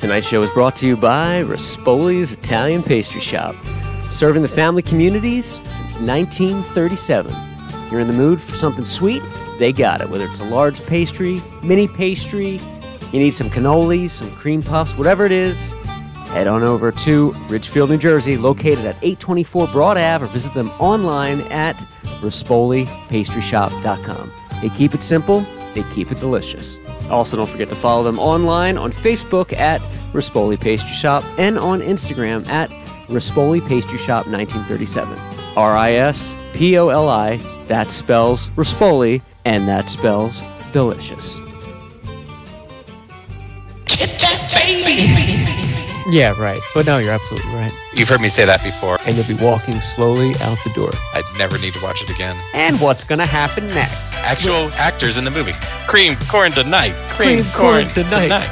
Tonight's show is brought to you by Rispoli's Italian Pastry Shop, serving the family communities since 1937. You're in the mood for something sweet? They got it. Whether it's a large pastry, mini pastry, you need some cannolis, some cream puffs, whatever it is, head on over to Ridgefield, New Jersey, located at 824 Broad Ave, or visit them online at RispoliPastryShop.com. They keep it simple. They keep it delicious. Also, don't forget to follow them online on Facebook at Rispoli Pastry Shop and on Instagram at Rispoli Pastry Shop 1937. Rispoli, that spells Rispoli, and that spells delicious. Get that baby! Yeah, right. But no, you're absolutely right. You've heard me say that before. And you'll be walking slowly out the door. I'd never need to watch it again. And what's going to happen next? Actual actors in the movie. Cream corn tonight. Cream corn tonight.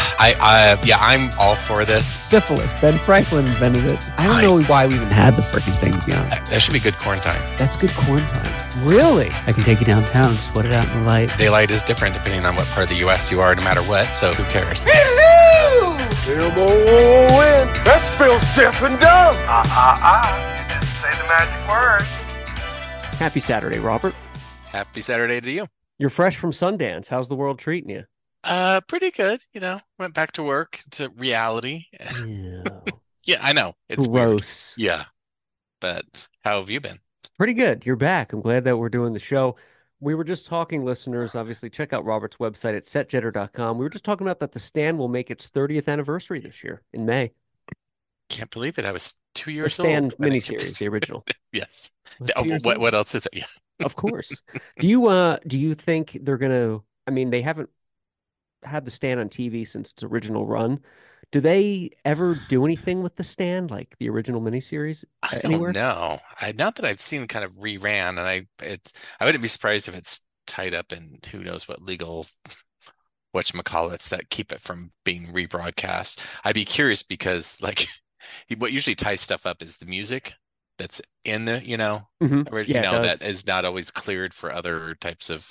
I'm all for this. Syphilis. Ben Franklin invented it. I don't know why we even had the freaking thing, to be honest. That should be good corn time. That's good corn time. Really? I can take you downtown and sweat it out in the light. Daylight is different depending on what part of the U.S. you are, no matter what, so who cares? Hello! M-O-O-N. That spells deaf and dumb. You didn't say the magic word. Happy Saturday, Robert. Happy Saturday to you. You're fresh from Sundance. How's the world treating you? Pretty good, Went back to work, to reality. Yeah. Yeah, I know. It's gross. Weird. Yeah. But how have you been? Pretty good. You're back. I'm glad that we're doing the show. We were just talking, listeners, obviously, check out Robert's website at setjetter.com. We were just talking about that The Stand will make its 30th anniversary this year in May. Can't believe it. I was 2 years old. The Stand old. miniseries, the original. Yes. What else is it? Yeah. Of course. Do you think they're going to, they haven't had The Stand on TV since its original run. Do they ever do anything with The Stand, like the original miniseries? I don't know. Not that I've seen kind of reran, and I wouldn't be surprised if it's tied up in who knows what legal whatchamacallits that keep it from being rebroadcast. I'd be curious because what usually ties stuff up is the music that's in the that is not always cleared for other types of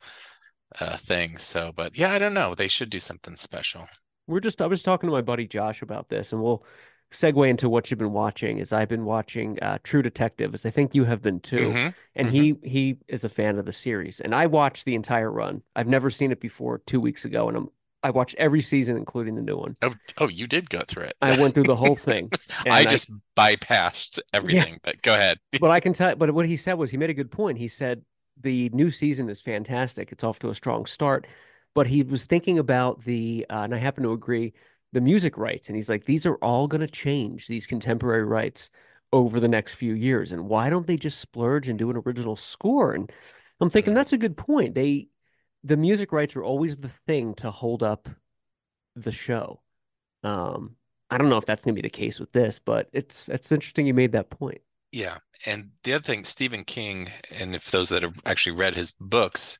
things. So, but yeah, I don't know. They should do something special. I was talking to my buddy Josh about this, and we'll segue into what you've been watching. I've been watching True Detective, as I think you have been too. Mm-hmm. And he is a fan of the series, and I watched the entire run. I've never seen it before 2 weeks ago, and I watched every season, including the new one. Oh, you did go through it. I went through the whole thing. I just bypassed everything, but go ahead. But I can tell. But what he said was, he made a good point. He said the new season is fantastic. It's off to a strong start. But he was thinking about and I happen to agree, the music rights. And he's like, these are all going to change, these contemporary rights, over the next few years. And why don't they just splurge and do an original score? And I'm thinking that's a good point. The music rights are always the thing to hold up the show. I don't know if that's going to be the case with this, but it's interesting you made that point. Yeah. And the other thing, Stephen King, and if those that have actually read his books,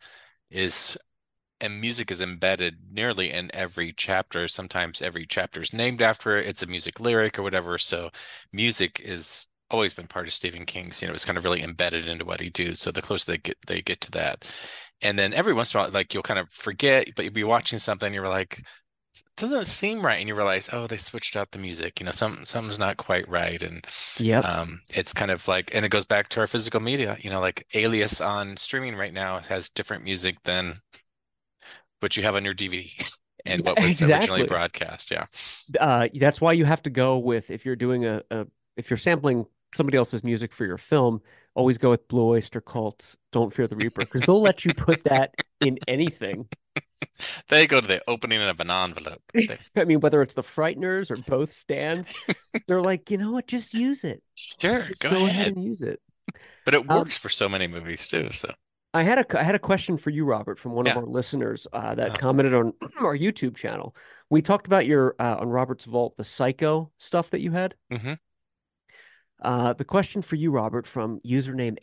and music is embedded nearly in every chapter. Sometimes every chapter is named after it. It's a music lyric or whatever. So music is always been part of Stephen King's, it's kind of really embedded into what he do. So the closer they get to that. And then every once in a while, you'll kind of forget, but you'll be watching something and you're like, it doesn't seem right. And you realize, oh, they switched out the music, something's not quite right. And it's kind of and it goes back to our physical media, like Alias on streaming right now has different music than what you have on your DVD and what was originally broadcast. Yeah. That's why you have to go with, if you're doing if you're sampling somebody else's music for your film, always go with Blue Oyster Cult's Don't Fear the Reaper, because they'll let you put that in anything. They go to the opening of an envelope. Whether it's the Frighteners or both stands, they're like, you know what, just use it. Sure. Just go ahead and use it. But it works for so many movies too. So I had a question for you, Robert, from one of our listeners that commented on our YouTube channel. We talked about your on Robert's Vault, the Psycho stuff that you had. Mm-hmm. The question for you, Robert, from username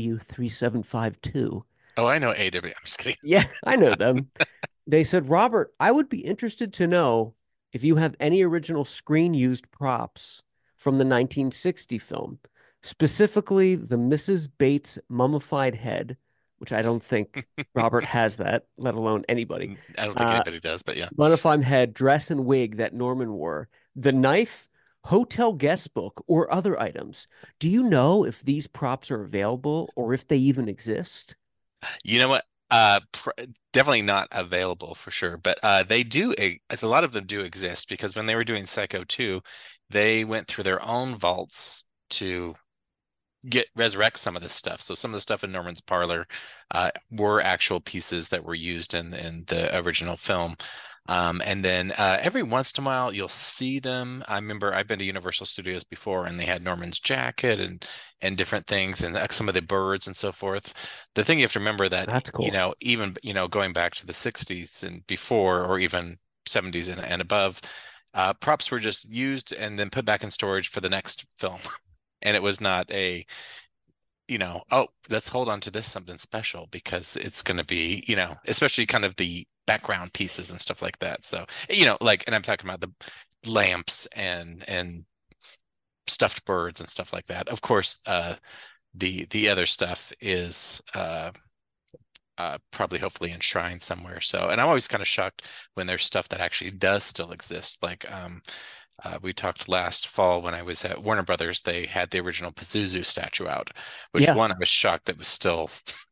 AW3752. Oh, I know AW. I'm just kidding. Yeah, I know them. They said, Robert, I would be interested to know if you have any original screen-used props from the 1960 film, specifically the Mrs. Bates mummified head, which I don't think Robert has that, let alone anybody. I don't think Uh, anybody does, but yeah. Bonafime had dress and wig that Norman wore, the knife, hotel guest book, or other items. Do you know if these props are available or if they even exist? You know what? Pr Definitely not available for sure, but they do. A lot of them do exist because when they were doing Psycho 2, they went through their own vaults to get resurrect some of this stuff. So some of the stuff in Norman's parlor were actual pieces that were used in the original film. And then every once in a while you'll see them. I remember I've been to Universal Studios before, and they had Norman's jacket and different things, and some of the birds and so forth. The thing you have to remember that That's cool. even going back to the 60s and before, or even 70s and above, props were just used and then put back in storage for the next film. And it was not a, oh, let's hold on to this something special because it's going to be, especially kind of the background pieces and stuff like that. So, like, and I'm talking about the lamps and stuffed birds and stuff like that. Of course, the other stuff is probably hopefully enshrined somewhere. So, and I'm always kind of shocked when there's stuff that actually does still exist. Like, we talked last fall when I was at Warner Brothers, they had the original Pazuzu statue out, which Yeah, one I was shocked that was still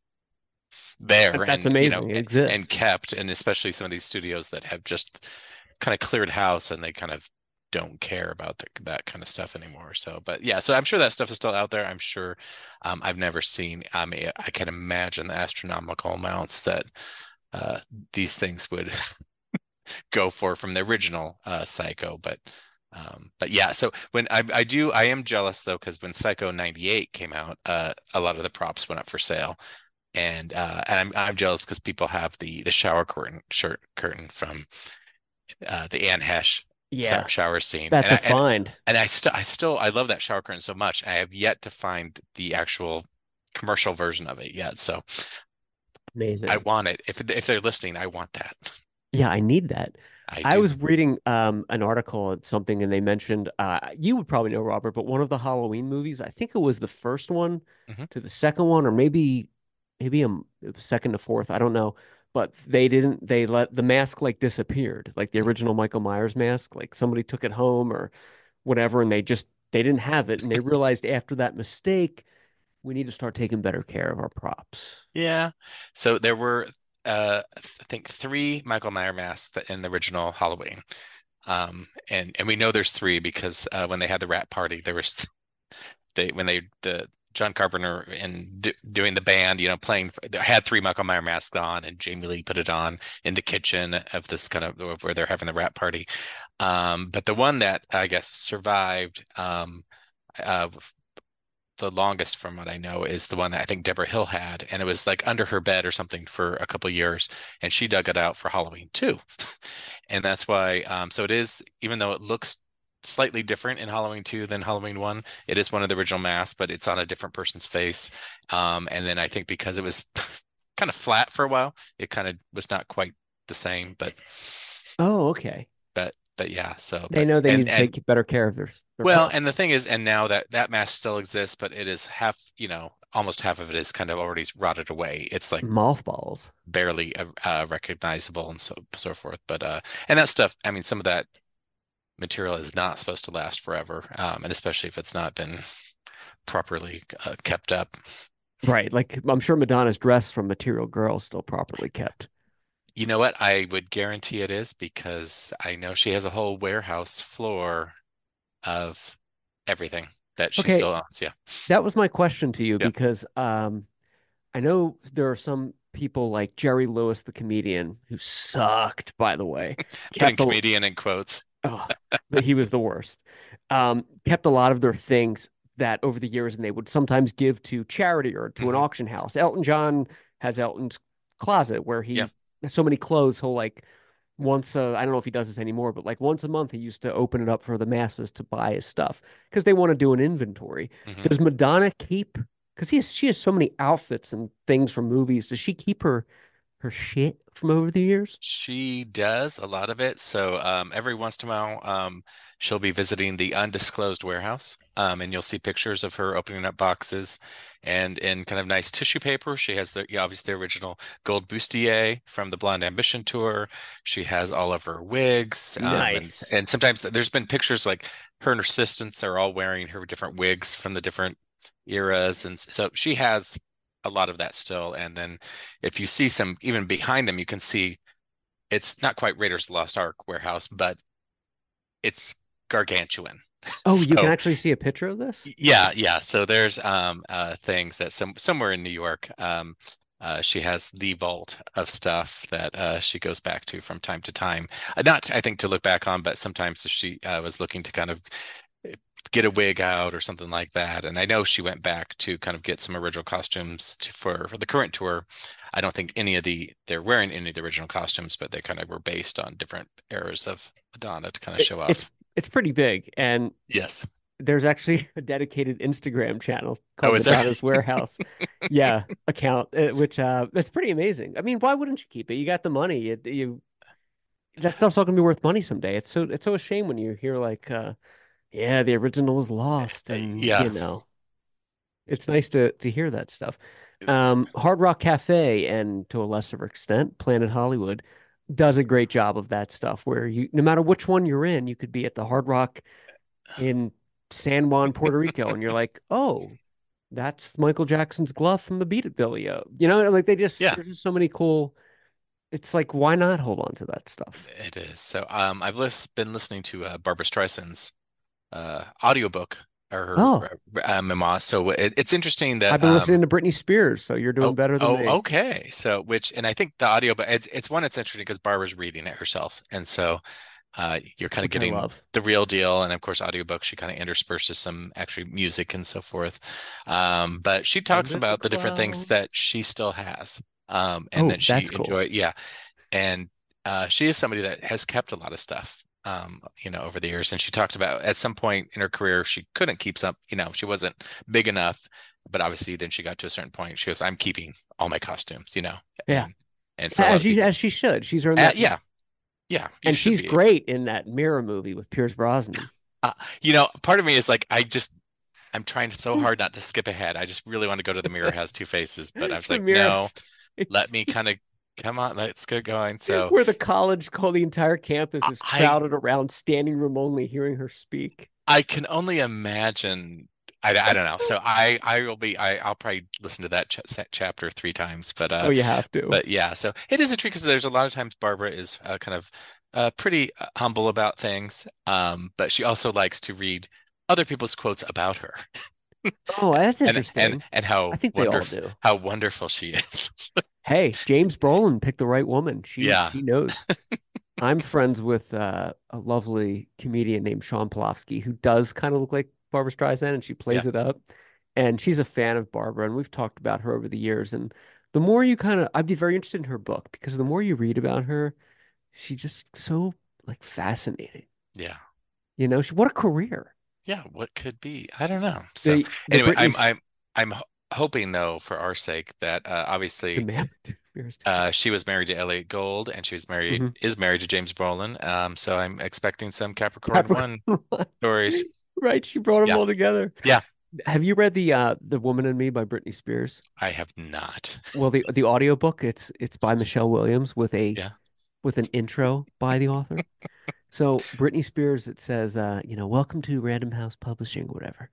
there that's and amazing. It and exists. kept, and especially some of these studios that have just kind of cleared house and they kind of don't care about that kind of stuff anymore. So, but yeah, so I'm sure that stuff is still out there. I'm sure I've never seen, I can imagine the astronomical amounts that these things would go for from the original Psycho, but yeah, so when I am jealous though, because when Psycho 98 came out, a lot of the props went up for sale. And I'm jealous because people have the shower curtain from the Anne Hesh Yeah, shower scene. that's a find. And I love that shower curtain so much. I have yet to find the actual commercial version of it yet. So I Amazing. want it. If they're listening, I want that. Yeah, I need that. I I do. was reading an article on something and they mentioned you would probably know Robert, but one of the Halloween movies, I think it was the first one Mhm. to the second one, or maybe it was second to fourth, I don't know. But they let the mask like disappeared, like the original Michael Myers mask, like somebody took it home or whatever, and they didn't have it. And they realized after that mistake, we need to start taking better care of our props. Yeah. So there were I think three Michael Myers masks in the original Halloween. And we know there's three because when they had the rat party, there was the John Carpenter and doing the band, playing, they had three Michael Myers masks on, and Jamie Lee put it on in the kitchen of this kind of where they're having the rat party. But the one that I guess survived uh, the longest from what I know is the one that I think Deborah Hill had, and it was like under her bed or something for a couple of years, and she dug it out for Halloween too. And that's why, so it is, even though it looks slightly different in Halloween 2 than Halloween 1, it is one of the original masks, but it's on a different person's face. And then I think because it was kind of flat for a while, it kind of was not quite the same, Oh, okay. but yeah, so They but know they need to and take better care of their well, and the props. thing is, and now that mask still exists, but it is half, almost half of it is kind of already rotted away. It's like Mothballs. barely recognizable and so forth. But and that stuff, I mean, some of that material is not supposed to last forever, and especially if it's not been properly kept up. Right. Like I'm sure Madonna's dress from Material Girl is still properly kept. You know what? I would guarantee it is because I know she has a whole warehouse floor of everything that she Okay, still owns. Yeah. that was my question to you Yeah. because I know there are some people like Jerry Lewis, the comedian, who sucked, by the way, Putting kept a comedian in quotes. oh, but he was the worst. Kept a lot of their things that over the years, and they would sometimes give to charity or to an Hmm. auction house. Elton John has Elton's closet where Yeah. he has so many clothes. He'll like once I don't know if he does this anymore, but like once a month he used to open it up for the masses to buy his stuff because they want to do an inventory. Hmm. Does Madonna keep because she has so many outfits and things from movies. Does she keep her her shit from over the years? She does a lot of it. So every once in a while, she'll be visiting the undisclosed warehouse, and you'll see pictures of her opening up boxes, and in kind of nice tissue paper. She has the, yeah, obviously the original gold bustier from the Blonde Ambition tour. She has all of her wigs, Nice. and sometimes there's been pictures like her and her assistants are all wearing her different wigs from the different eras, and so she has a lot of that still. And then if you see some even behind them, you can see it's not quite Raiders of the Lost Ark warehouse, but it's gargantuan. Oh, you can So actually see a picture of this? yeah, yeah. So there's things that somewhere in New York, she has the vault of stuff that she goes back to from time to time. Not, I think, to look back on, but sometimes if she was looking to kind of get a wig out or something like that. And I know she went back to kind of get some original costumes for the current tour. I don't think they're wearing any of the original costumes, but they kind of were based on different eras of Madonna to kind of show It's off. it's pretty big, and Yes. there's actually a dedicated Instagram channel Oh, called is there? Madonna's Warehouse. Yeah, account, which that's pretty amazing. I mean, why wouldn't you keep it? You got the money. You that stuff's all gonna be worth money someday. It's so a shame when you hear like yeah, the original was lost, and Yeah. it's nice to hear that stuff. Hard Rock Cafe and to a lesser extent, Planet Hollywood does a great job of that stuff where you no matter which one you're in, you could be at the Hard Rock in San Juan, Puerto Rico, and you're like, oh, that's Michael Jackson's glove from the Beat It video. Like Yeah, there's just so many cool. It's like, why not hold on to that stuff? it is. So I've been listening to Barbara Streisand's audiobook or Oh, her memoir. So it's interesting I've that been listening to Britney Spears, so you're doing oh, better than me, okay. So, and I think the audio, but it's one that's interesting because Barbara's reading it herself, and so you're kind of which I getting love. the real deal. And of course, audiobooks, she kind of intersperses some actually music and so forth. But she talks Under the about the different things clouds. that she still has, and Oh, that she that's cool. enjoy. Yeah, and she is somebody that has kept a lot of stuff. Over the years, and she talked about at some point in her career she couldn't keep some. She wasn't big enough, but obviously then she got to a certain point. She goes, "I'm keeping all my costumes," Yeah, and for a lot as of she people, as she should. She's earned that, yeah, yeah, you and should she's be. great in that Mirror movie with Pierce Brosnan. Uh, Part of me is like, I'm trying so hard not to skip ahead. I just really want to go to The Mirror Has Two Faces, but I was The like, Mirror no, has let face, me kind of come on, let's get going. So where the college called the entire campus is I crowded around, standing room only, hearing her speak. I can only imagine. I don't know. So I'll probably listen to that chapter 3 times. Oh, you have to. But yeah. So it is a trick because there's a lot of times Barbara is kind of pretty humble about things, but she also likes to read other people's quotes about her, Oh, that's and interesting. how I think they all do. wonderful she is. Hey, James Brolin picked the right woman. She Yeah. she knows. I'm friends with a lovely comedian named Sean Polofsky who does kind of look like Barbara Streisand, and she Yeah. plays it up. And she's a fan of Barbara, and we've talked about her over the years. And the more you I'd be very interested in her book because the more you read about her, she's just so like fascinating. Yeah. What a career. Yeah. What could be? I don't know. So The anyway, Britney, I'm hoping though, for our sake, that the obviously man. she was married to Elliot Gold, and she was Mhm. married to James Brolin. So I'm expecting some Capricorn Capricorn. One stories. Right, she brought them Yeah, all together. yeah, Have you read the Woman in Me by Britney Spears? I have not. Well, the audiobook, it's by Michelle Williams Yeah. with an intro by the author. So Britney Spears, it says, welcome to Random House Publishing, whatever.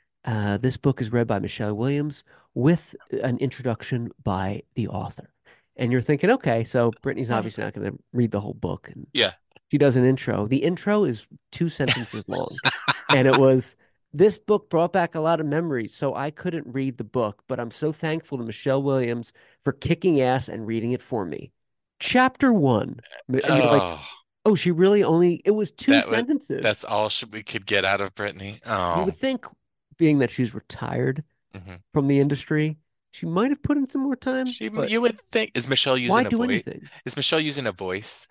This book is read by Michelle Williams with an introduction by the author. And you're thinking, okay, so Britney's Oh, obviously not going to read the whole book. And yeah. she does an intro. The intro is 2 sentences long. And it was, this book brought back a lot of memories, so I couldn't read the book, but I'm so thankful to Michelle Williams for kicking ass and reading it for me. Chapter one. And you're like, Oh, oh, she really only, it was two that was sentences. that's all we could get out of Brittany. You Oh, would think, being that she's retired hmm. from the industry, she might have put in some more time, but You would think, is Michelle why using a do voice? anything? Is Michelle using a voice?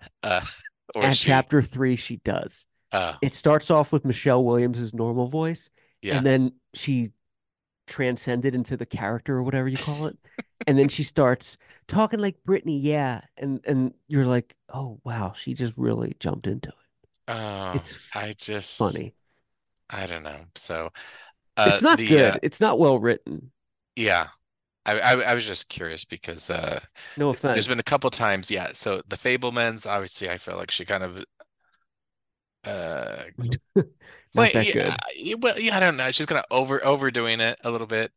Or is At she? chapter three, she does. Uh, It starts off with Michelle Williams's normal voice, yeah. and then she transcended into the character or whatever you call it. And then she starts talking like Britney, yeah. And you're like, oh wow, she just really jumped into it. Oh, It's I just funny. I don't know. So It's not the good. It's not well written. yeah. I was just curious because No there's been a offense. couple times, yeah. So the Fablemans, obviously, I feel like she kind of uh Not wait, that yeah, good. well, yeah, I don't know. She's kind of overdoing it a little bit.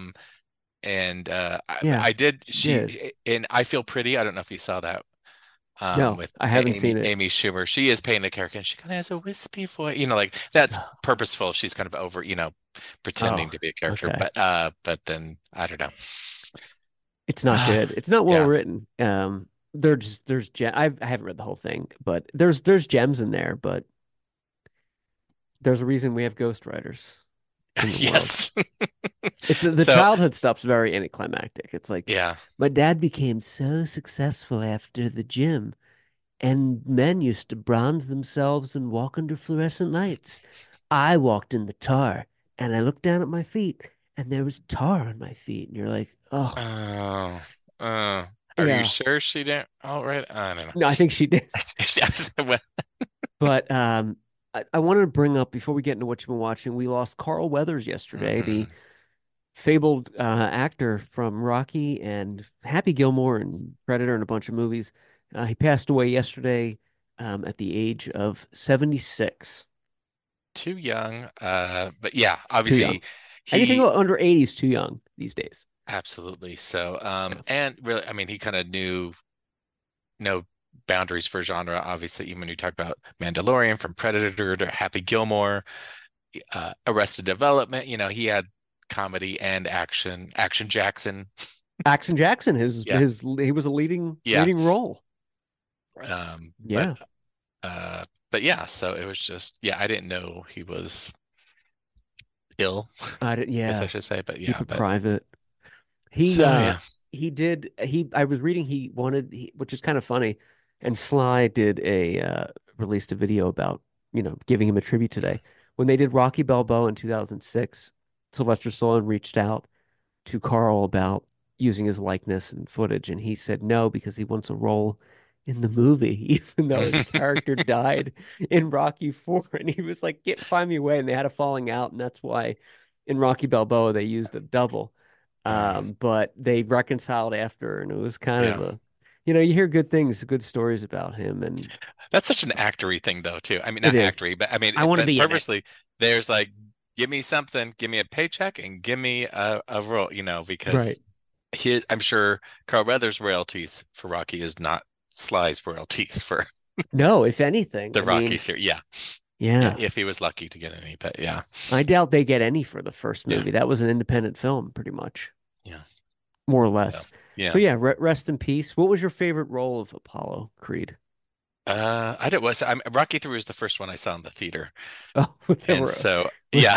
And Yeah, I did she did. she in I Feel Pretty. I don't know if you saw that No, with I haven't seen Amy it. Amy Schumer. She is playing the character and she kind of has a wispy voice, like that's purposeful. She's kind of over, Oh, pretending to be a character, okay. but then I don't know. It's not good. It's not well Yeah. written. There's I haven't read the whole thing, but there's gems in there, but there's a reason we have ghostwriters in the world. Yes. It's the So, childhood stuff's very anticlimactic. It's like yeah. my dad became so successful after the gym, and men used to bronze themselves and walk under fluorescent lights. I walked in the tar, and I looked down at my feet, and there was tar on my feet, and you're like, oh, Oh, uh, are you yeah. sure she didn't? All right. I don't know. No, I think she did. Well, But I wanted to bring up before we get into what you've been watching, we lost Carl Weathers yesterday, the mhm. fabled actor from Rocky and Happy Gilmore and Predator and a bunch of movies. He passed away yesterday at the age of 76. Too young. But yeah, Too young. obviously Anything he under 80 is too young these days. absolutely. So, Yeah. and really, I mean, he kind of knew no boundaries for genre. Obviously, even when you talk about Mandalorian, from Predator to Happy Gilmore, Arrested Development, he had comedy and action. Action Jackson. Action Jackson, his Yeah. his he was a leading Yeah. leading role. Um, but Yeah. uh, but yeah, so it was just, yeah, I didn't know he was ill, I guess I Yeah. should say, but Keep yeah, it but private. He so yeah. I was reading which is kind of funny, and Sly did a released a video about, giving him a tribute today. When they did Rocky Balboa in 2006, Sylvester Stallone reached out to Carl about using his likeness and footage, and he said no because he wants a role in the movie, even though his character died in Rocky 4. And he was like, "Get find me a way," and they had a falling out, and that's why in Rocky Balboa they used a double. Uh, But they reconciled after, and it was kind of yeah. you hear good things, good stories about him, and That's such an actory thing though, too. I mean, it not is. actory, but I mean, I want to but be in it. purposely there's like, give me something, give me a paycheck and give me a role, Right. because I'm sure Carl Weathers' royalties for Rocky is not Sly's royalties for No, if anything, the I Rocky mean, series. Yeah. Yeah. yeah. If he was lucky to get any, but yeah. I doubt they get any for the first Yeah. movie. That was an independent film, pretty much, Yeah. more or So, less. So yeah. yeah, rest in peace. What was your favorite role of Apollo Creed? I don't was I'm Rocky 3 was the first one I saw in the theater. Oh, there And were. so, yeah,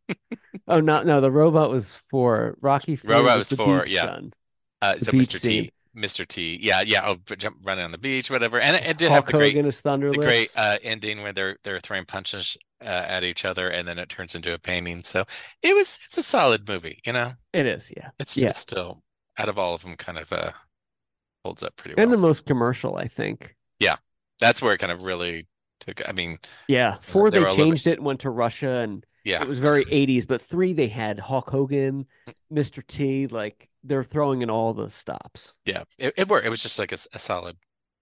Oh, no, the robot was for Rocky 4 Robot was was the for, beach yeah. son, the So beach Mr. scene. T, Mr. T. Yeah, yeah. Oh, but jump running on the beach, whatever. And it did have Hulk Hogan as Thunder the great Lips. ending where they're throwing punches at each other, and then it turns into a painting. So it's a solid movie. It is, yeah. It's Yeah. still out of all of them kind of holds up pretty And well. the most commercial, I think. Yeah, that's where it kind of really took. I mean, Yeah. 4 they they were a little bit. changed it and went to Russia, and Yeah, it was very 80s, but 3 they had Hulk Hogan, Mr. T, like they're throwing in all the stops. yeah. It worked. It was just like a solid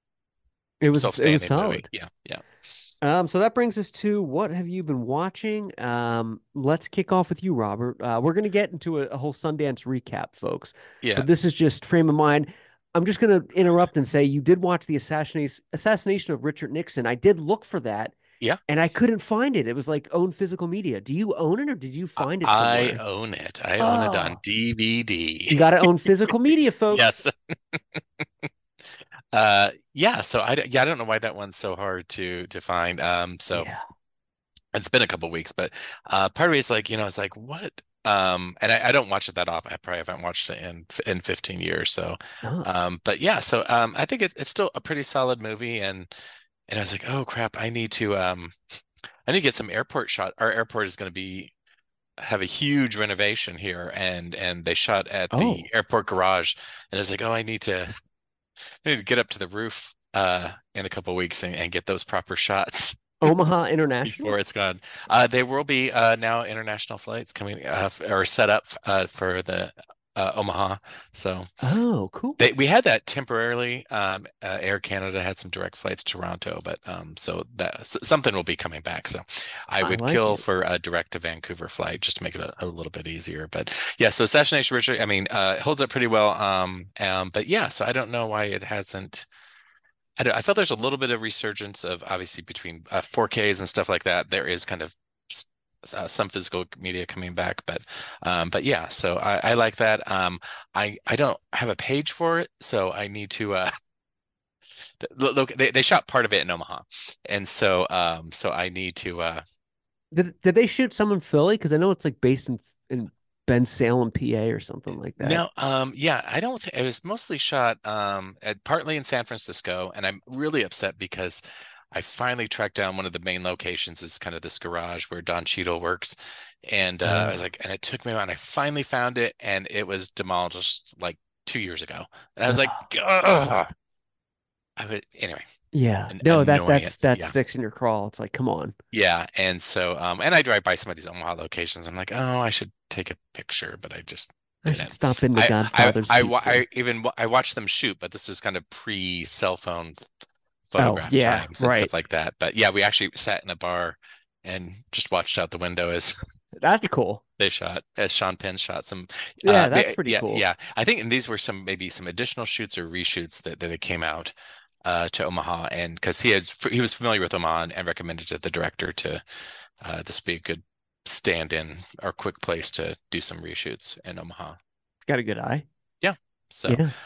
It was self-standing movie. solid. Yeah, yeah, So that brings us to what have you been watching? Let's kick off with you, Robert. We're going to get into a whole Sundance recap, folks, yeah. but this is just frame of mind. I'm just going to interrupt and say you did watch the assassination of Richard Nixon. I did look for that, Yeah. and I couldn't find it. It was like own physical media. Do you own it, or did you find it I somewhere? own it. I own it on Oh, DVD. you got to own physical media, folks. Yes. Yeah, so I don't know why that one's so hard to find. So Yeah. it's been a couple weeks, but part of me is like, it's like what? And I don't watch it that often. I probably haven't watched it in 15 years. So Oh, but yeah, so I think it's still a pretty solid movie, and I was like, oh crap, I need to get some airport shot. Our airport is going to be have a huge renovation here, and they shot at the Oh, airport garage, and I was like, oh, I need to get up to the roof in a couple of weeks and get those proper shots Omaha International? before it's gone. There will be now international flights coming or set up for the Omaha. So Oh, we cool. had that temporarily. Air Canada had some direct flights to Toronto, but so something will be coming back. So I I would like kill it. for a direct to Vancouver flight just to make it a little bit easier. But yeah, so Assassination Richard, I mean, it holds up pretty well. But yeah, so I don't know why it hasn't. I felt there's a little bit of resurgence of obviously between 4Ks and stuff like that. There is kind of some physical media coming back, but yeah, so I like that. I don't have a page for it, so I need to look. They shot part of it in Omaha, and so I need to Did they shoot some in Philly? Because I know it's like based in Ben Salem, PA, or something like that. no, yeah, I don't think it was mostly shot partly in San Francisco, and I'm really upset because I finally tracked down one of the main locations is kind of this garage where Don Cheadle works. And I was Uh, like, and it took me a while, and I finally found it, and it was demolished like 2 years ago. And I was like, uh, ugh. I would anyway, yeah. an No, annoyance. that Yeah. sticks in your crawl. It's like, come on. Yeah. And so and I drive by some of these Omaha locations. I'm like, oh, I should take a picture, but I just I should didn't. stop into Godfather's Pizza. I watched them shoot, but this was kind of pre-cell phone Oh, photograph yeah, times and right. stuff like that. But yeah, we actually sat in a bar and just watched out the window as That's cool. they shot, as Sean Penn shot some. Yeah, that's pretty Yeah, cool. yeah. I think and these were maybe some additional shoots or reshoots that they came out to Omaha, and because he was familiar with Omaha and recommended to the director to this would be a good stand-in or quick place to do some reshoots in Omaha. Got a good eye. Yeah. So, Yeah.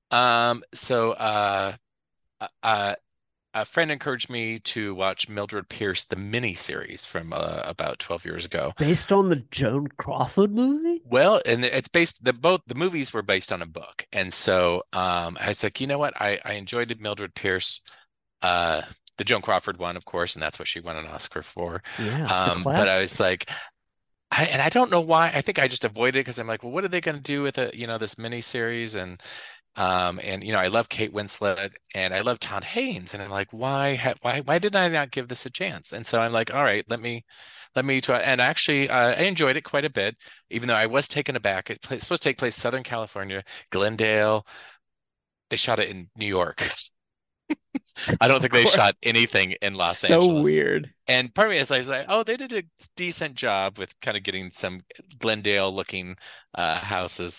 so uh, uh, a friend encouraged me to watch Mildred Pierce, the mini series from about 12 years ago. Based on the Joan Crawford movie? Well, and it's based both the movies were based on a book, and so I was like, you know what, I enjoyed Mildred Pierce, uh, the Joan Crawford one, of course, and that's what she won an Oscar for. Yeah, the But I classic. was like, I don't know why. I think I just avoided it because I'm like, well, what are they going to do with this mini series? And I love Kate Winslet and I love Todd Haynes, and I'm like, why did I not give this a chance? And so I'm like, all right, let me try. And actually, I enjoyed it quite a bit, even though I was taken aback. It's supposed to take place Southern California, Glendale. They shot it in New York. I don't Of think they course. shot anything in Los So Angeles. weird. And part of me is I was like, oh, they did a decent job with kind of getting some Glendale looking houses.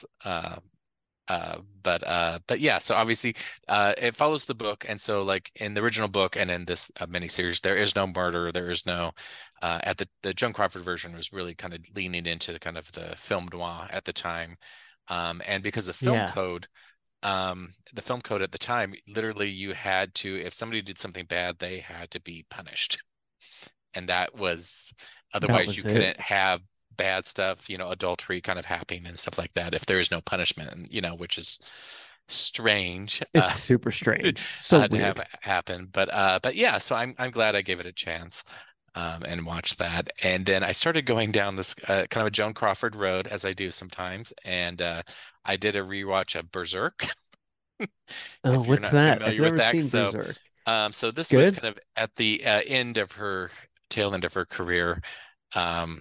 But yeah, so obviously it follows the book, and so like in the original book and in this miniseries, there is no murder, there is no at the Joan Crawford version was really kind of leaning into the kind of the film noir at the time, and because Yeah, the film code at the time, literally you had to, if somebody did something bad, they had to be punished. And that was, that otherwise you was it. couldn't have bad stuff, adultery kind of happening and stuff like that if there is no punishment, and which is strange It's super strange. So to have weird. happen. But yeah, so I'm glad I gave it a chance. And watched that, and then I started going down this kind of a Joan Crawford road as I do sometimes, and I did a rewatch of Berserk, Oh, if you're what's not that? I've familiar with never that. seen So, Berserk. so this was Good? kind of at the tail end of her career, um,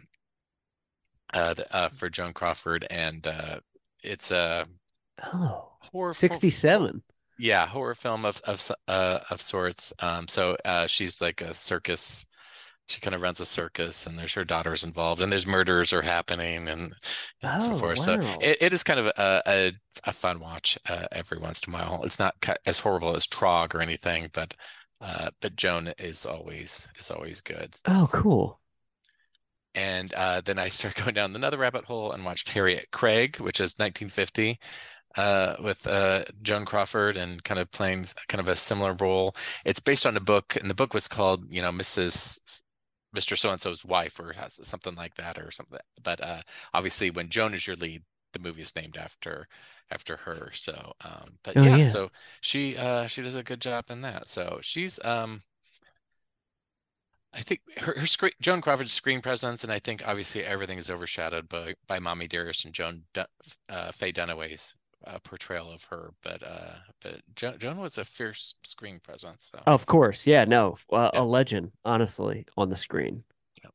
for Joan Crawford, and it's a Oh, horror, hor 67. yeah, horror film of sorts. So she's like a circus. She kind of runs a circus, and there's her daughters involved, and there's murders are happening, and so Oh, forth. So wow. it is kind of a fun watch every once in a while. It's not as horrible as Trog or anything, but Joan is always good. Oh, cool. And then I started going down another rabbit hole and watched Harriet Craig, which is 1950, with Joan Crawford and kind of playing kind of a similar role. It's based on a book, and the book was called, Mrs. Mr. So-and-so's wife, or has something like that, or something. But obviously, when Joan is your lead, the movie is named after her. So, but Oh, yeah, yeah. so she does a good job in that. So she's I think her screen, Joan Crawford's screen presence, and I think obviously everything is overshadowed by Mommy Dearest and Faye Dunaway's portrayal of her. But Joan was a fierce screen presence. So Of course, yeah, no, yeah, a legend, honestly, on the screen. yeah.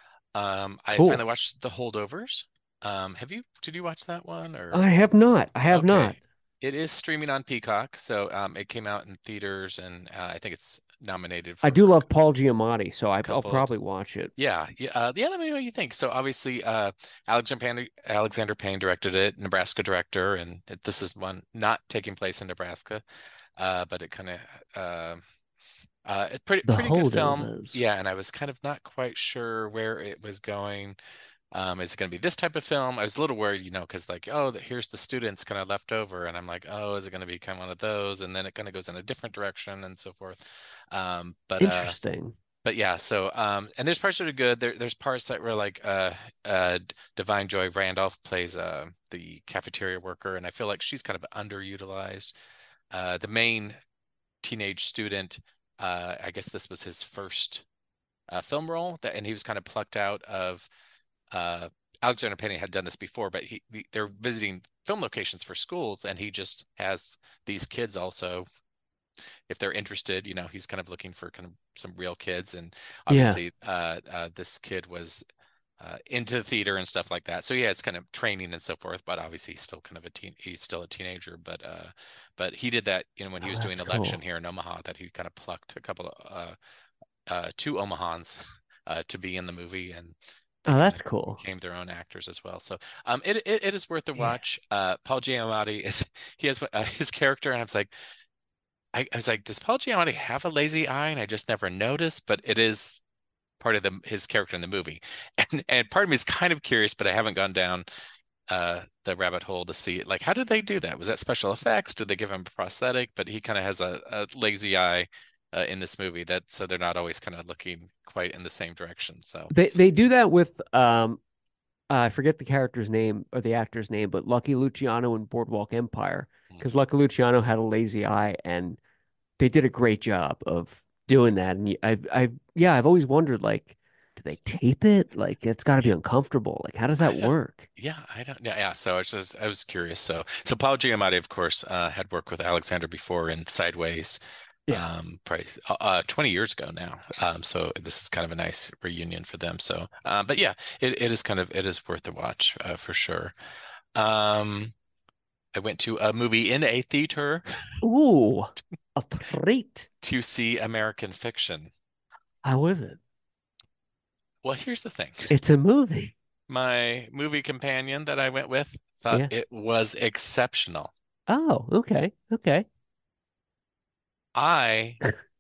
I finally Cool. watched The Holdovers. Did you watch that one or? I have not. I have not. Okay. It is streaming on Peacock, so it came out in theaters, and I think it's nominated I for do love Paul Giamatti, so a I'll couple. probably watch it. Yeah, yeah, yeah. Let me know what you think. So obviously, Alexander Payne directed it, Nebraska director, and this is one not taking place in Nebraska, but it kind of it's The pretty good film. Holdovers. Yeah, and I was kind of not quite sure where it was going. Is it going to be this type of film? I was a little worried, because like, oh, here's the students kind of left over, and I'm like, oh, is it going to be kind of one of those? And then it kind of goes in a different direction and so forth. Um, but uh, Interesting. but yeah, so and there's parts that are good. There's parts that were like Divine Joy Randolph plays the cafeteria worker, and I feel like she's kind of underutilized. The main teenage student, I guess this was his first film role, and he was kind of plucked out of uh, Alexander Penny had done this before, but they're visiting film locations for schools, and he just has these kids also. If they're interested, he's kind of looking for kind of some real kids, and Yeah. obviously, this kid was into theater and stuff like that. So yeah, it's kind of training and so forth. But obviously, he's still kind of he's still a teenager. But he did that, when he Oh, was doing that's election cool. here in Omaha, that he kind of plucked a couple of two Omahans to be in the movie, and they Oh, kind of that's cool. became their own actors as well. So it is worth the Yeah. watch. Paul Giamatti is he has his character, and I was like, does Paul Giamatti have a lazy eye? And I just never noticed, but it is part of his character in the movie. And part of me is kind of curious, but I haven't gone down the rabbit hole to see like how did they do that? Was that special effects? Did they give him a prosthetic? But he kind of has a lazy eye in this movie, that so they're not always kind of looking quite in the same direction. So They do that with I forget the character's name or the actor's name, but Lucky Luciano in Boardwalk Empire, mm, because Lucky Luciano had a lazy eye, and they did a great job of doing that. And yeah, I've always wondered, like, do they tape it? Like, it's got to be yeah, uncomfortable. Like, how does I that don't. work? Yeah, I don't. Yeah, yeah. So I was curious. So Paul Giamatti, of course, had worked with Alexander before in Sideways, Yeah. probably 20 years ago now. So this is kind of a nice reunion for them. So, but yeah, it is worth the watch for sure. Um, I went to a movie in a theater Ooh, a treat. to see American Fiction. How is it? Well, here's the thing. It's a movie. My movie companion that I went with thought Yeah. it was exceptional. Oh, okay. Okay. I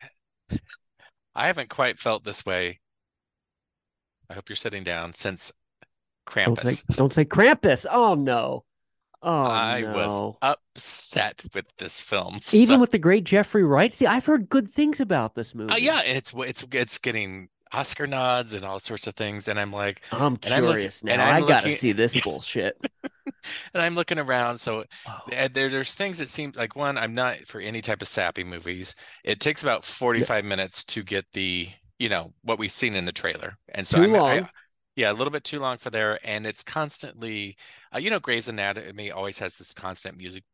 I haven't quite felt this way. I hope you're sitting down since Krampus. Don't say Krampus. Oh no. Oh I was no. upset with this film. So, Even with the great Jeffrey Wright. See, I've heard good things about this movie. yeah, it's getting Oscar nods and all sorts of things, and I'm like, I'm and I'm looking, curious and now. I'm I gotta looking, see this bullshit. and I'm looking around. So Oh, there's things that seem like one, I'm not for any type of sappy movies. It takes about yeah. 45 minutes to get what we've seen in the trailer, and so Too long. yeah, a little bit too long for there, and it's constantly, Grey's Anatomy always has this constant music.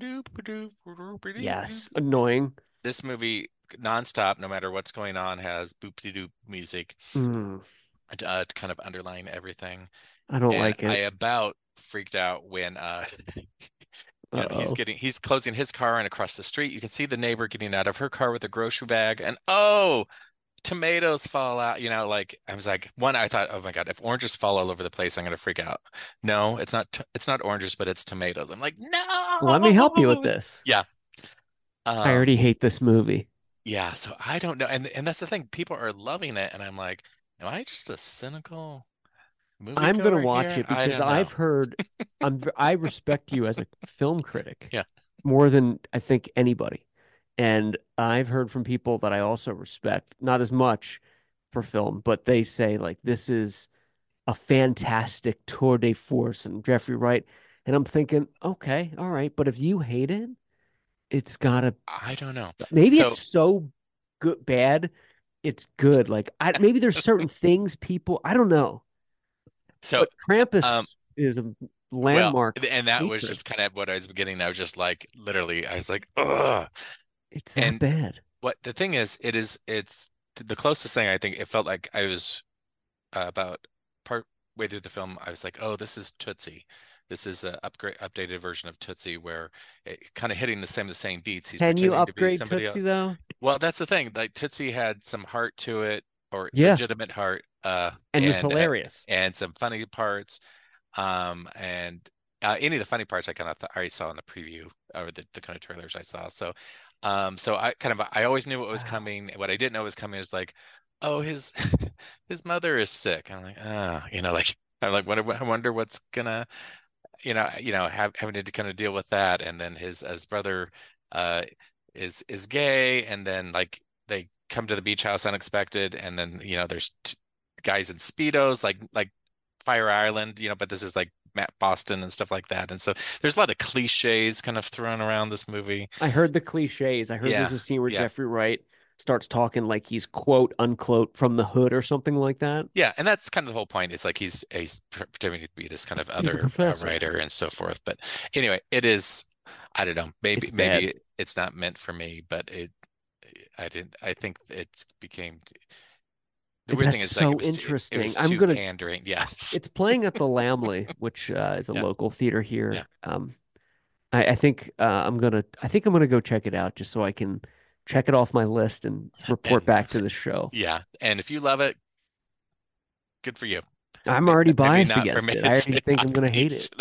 Yes. Annoying. This movie nonstop, no matter what's going on, has boop de doop music Mm, to kind of underline everything. I don't And like I it. about freaked out when Uh-oh. he's closing his car and across the street you can see the neighbor getting out of her car with a grocery bag, and oh, tomatoes fall out. Like I was like, one, I thought, oh my God, if oranges fall all over the place, I'm gonna freak out. No, it's not oranges, but it's tomatoes. I'm like, Let me help you with no. this. Yeah. I already hate this movie. Yeah, so I don't know. And that's the thing, people are loving it, and I'm like, am I just a cynical I'm gonna moviegoer watch here? it I because don't know. I've heard I respect you as a film critic Yeah. more than I think anybody. And I've heard from people that I also respect, not as much for film, but they say like this is a fantastic tour de force and Jeffrey Wright. And I'm thinking, okay, all right, but if you hate it, it's gotta I don't know. maybe it's So so good bad it's good. Like maybe there's certain things people I don't know, So, but um, Krampus is a well, landmark and that was hatred. just kind of what I was beginning. I was just like, literally, I was like, ugh. It's that And bad. what the thing is, it's the closest thing I think it felt like I was about part way through the film. I was like, oh, this is Tootsie. This is a updated version of Tootsie where it kind of hitting the same beats. He's Can you pretending to be upgrade somebody Tootsie else. though? Well, that's the thing. Like Tootsie had some heart to it, or Yeah, legitimate heart, and was hilarious. and some funny parts. And any of the funny parts I kind of already saw in the preview or the kind of trailers I saw. So, so I always knew what was Wow. coming. What I didn't know was coming is like, oh, his his mother is sick. I'm like, ah, like I wonder what's gonna, having to kind of deal with that. And then his brother, uh, is gay, and then like they come to the beach house unexpected, and then there's guys in speedos, like Fire Island, but this is like Matt Boston and stuff like that. And so there's a lot of cliches kind of thrown around this movie. I heard the cliches. I heard there's Yeah, a scene where yeah, Jeffrey Wright starts talking like he's quote unquote from the hood or something like that. yeah. And that's kind of the whole point. Is like he's pretending to be this kind of He's a other professor. writer and so forth. But anyway, it is. I don't know. Maybe It's bad. maybe it's not meant for me, but I didn't. I think it became. The weird thing That's is like so it interesting. was I'm too gonna. pandering. Yes. It's playing at the Lamley, which is a Yeah. local theater Yeah. here. I think I think I'm gonna go check it out just so I can check it off my list and report And back to the show. yeah. And if you love it, good for you. I'm already Maybe biased not for against me. it. I already think I'm gonna hate it.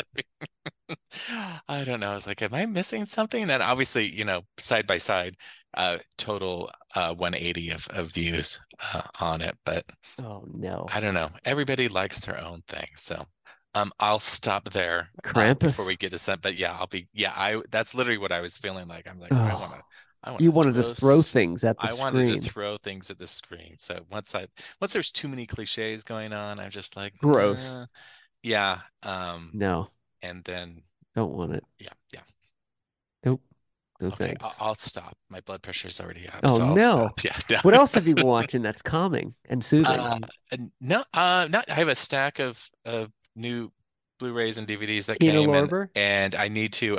I don't know. I was like, am I missing something? And obviously, side by side, total 180 of views on it. But Oh no, I don't know. Everybody likes their own thing. So I'll stop there before we Krampus. get to some. But yeah, I that's literally what I was feeling like. I'm like, Oh, I want you to wanted to throw things at the I wanted to screen. throw things at the screen. So once there's too many cliches going on, I'm just like, Gross. yeah. No, And then don't want it. yeah, yeah. Nope. No Okay, thanks. I'll stop. My blood pressure's already up, Oh so I'll no. stop. Yeah, yeah. What else have you been watching that's calming and soothing? No, not. I have a stack of new Blu-rays and DVDs that Kino came, and Lorber? I need to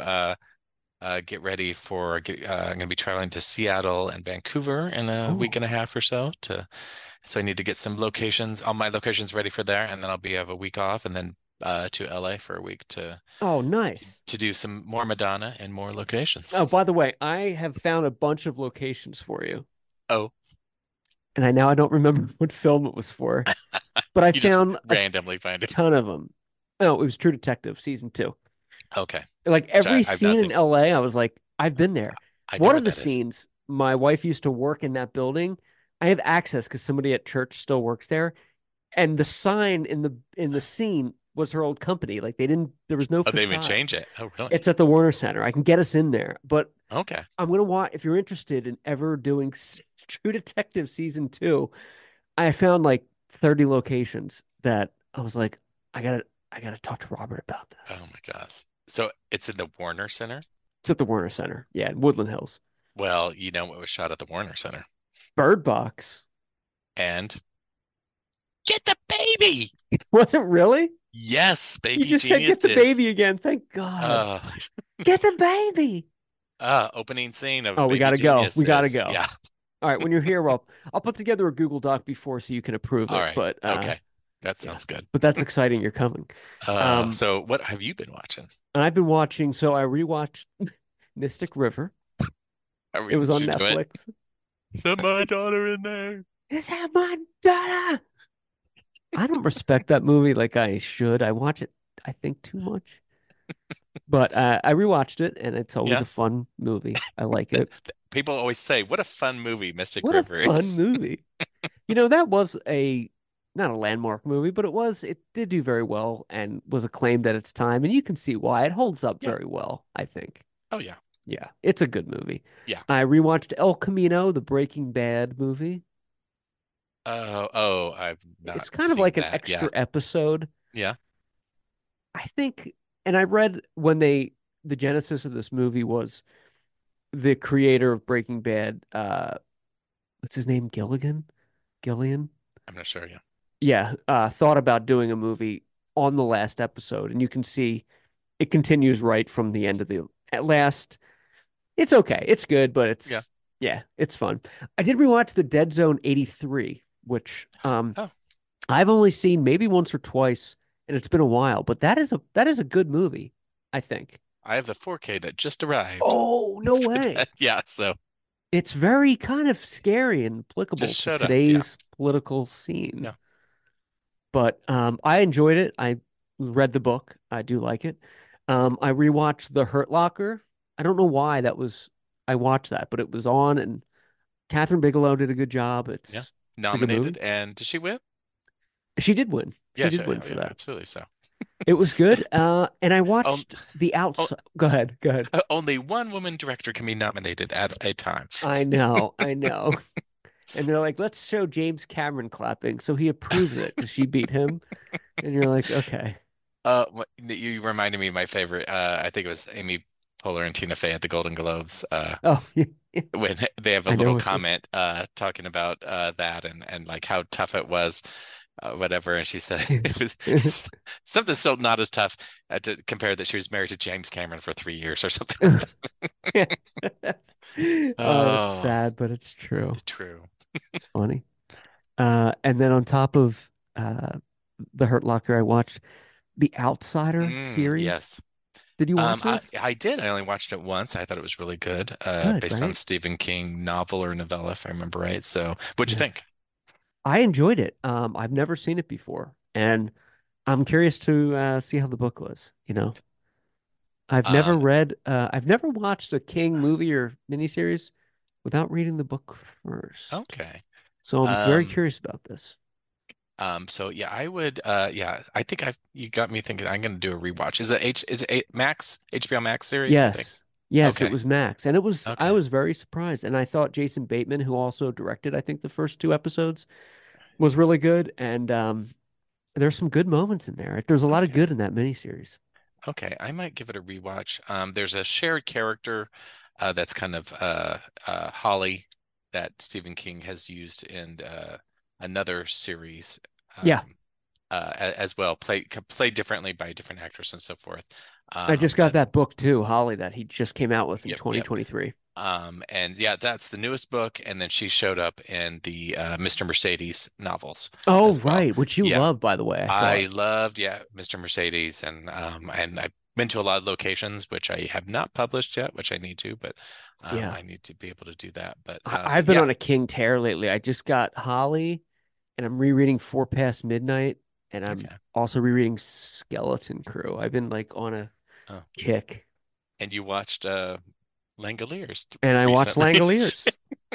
get ready for I'm going to be traveling to Seattle and Vancouver in a week Oh, and a half or so so I need to get some locations, all my locations ready for there, and then I'll have a week off, and then to LA for a week oh, nice. to do some more Madonna and more locations. Oh, by the way, I have found a bunch of locations for you, Oh, and I don't remember what film it was for, but I you just found a randomly find it. ton of them. Oh, it was True Detective season 2. Okay, Like which every I've not scene in seen. LA, I was like, I've been there. I know One where of the that is. scenes, my wife used to work in that building. I have access because somebody at church still works there. And the sign in the scene was her old company. Like there was no Oh, they even facade. change it. Oh, really? It's at the Warner Center. I can get us in there, but Okay. I'm gonna watch if you're interested in ever doing True Detective season 2. I found like 30 locations that I was like, I gotta talk to Robert about Oh this. my gosh. So it's in the Warner Center? It's at the Warner Center. Yeah, in Woodland Hills. Well, you know what was shot at the Warner Center. Bird Box. And get the baby. Was it really? Yes, You Baby just said Genius get the is. baby again. Thank God. Uh, Get the baby. opening scene of Oh, we Baby gotta go. Genius We gotta is, go. yeah. All right, when you're here, I'll put together a Google Doc before so you can approve All it. right. But Okay. That yeah, sounds good. but that's exciting. You're coming. Um, So what have you been watching? and I've been watching. So I rewatched Mystic River. It was Did on you do it? Netflix. Is that my daughter in there? Is that my daughter? I don't respect that movie like I should. I watch it, I think, too much. But I rewatched it, and it's always Yeah. a fun movie. I like it. People always say, what a fun movie Mystic What a River fun is. movie. That was a not a landmark movie, but it did do very well and was acclaimed at its time. And you can see why it holds up Yeah. very well, I think. Oh, yeah. Yeah, it's a good movie. Yeah. I rewatched El Camino, the Breaking Bad movie. I've not It's kind of seen like an that. Yeah. extra episode. Yeah. I think, and I read the genesis of this movie was the creator of Breaking Bad, what's his name? Gilligan? Gillian. I'm not sure. Yeah. Yeah, thought about doing a movie on the last episode, and you can see it continues right from the end of the at last. It's okay. It's good, but Yeah. yeah, it's fun. I did rewatch the Dead Zone 83, which Oh, I've only seen maybe once or twice, and it's been a while, but that is a good movie, I think. I have the 4K that just arrived Oh, no for way. that. Yeah. So It's very kind of scary and applicable just to showed up. Yeah. today's political scene. Yeah. But I enjoyed it. I read the book. I do like it. I rewatched The Hurt Locker. I don't know why that was. I watched that, but it was on, and Catherine Bigelow did a good job. Yeah. It's a good Nominated. movie. And did she win? She did win. She Yeah. did win for Yeah. that. Absolutely. So, It was good. And I oh, watched The oh, Outside. Go ahead. Go ahead. only one woman director can be nominated at a time. I know. I know. And they're like, let's show James Cameron clapping. So he approves it because she beat him. And you're like, okay. You reminded me of my favorite. I think it was Amy Poehler and Tina Fey at the Golden Globes. Oh, yeah. When they have a I know little what you. comment talking about that and like how tough it was, whatever. And she said it was something still not as tough to compare that she was married to James Cameron for 3 years or something like Oh, it's Oh, sad, but it's true. true. It's funny. And then on top of The Hurt Locker, I watched the Outsider series. Yes. Did you watch I this? I did. I only watched it once. I thought it was really good, Good, based on right? Stephen King novel or novella, if I remember right. So, what'd you Yeah. think? I enjoyed it. I've never seen it before, and I'm curious to see how the book was. Um, I've never watched a King movie or miniseries without reading the book first. okay. So I'm very Um, curious about this. so yeah, I would, yeah, I think you got me thinking I'm going to do a rewatch. Is it Max, HBO Max series, I think? Yes. Yes, it Okay. was Max. And I Okay. was very surprised. And I thought Jason Bateman, who also directed, I think, the first two episodes, was really good. And there's some good moments in there. There's a lot of Okay. good in that miniseries. Okay. I might give it a rewatch. There's a shared character, that's kind of Holly that Stephen King has used in another series, Yeah, um, as well, played differently by a different actress and so forth. I just got But that book too, Holly, that he just came out with in yep, yep. 2023. And yeah, that's the newest book, and then she showed up in the Mr. Mercedes novels Oh, as well. right, which you Yeah, love, by the way, I I thought. loved, yeah, Mr. Mercedes, and I've been to a lot of locations which I have not published yet, which I need to, but Yeah. I need to be able to do that. I've been Yeah, on a King tear lately. I just got Holly, and I'm rereading Four Past Midnight, and I'm okay. also rereading Skeleton Crew. I've been like on a Oh, kick. and you watched Langoliers And I watched recently. Langoliers,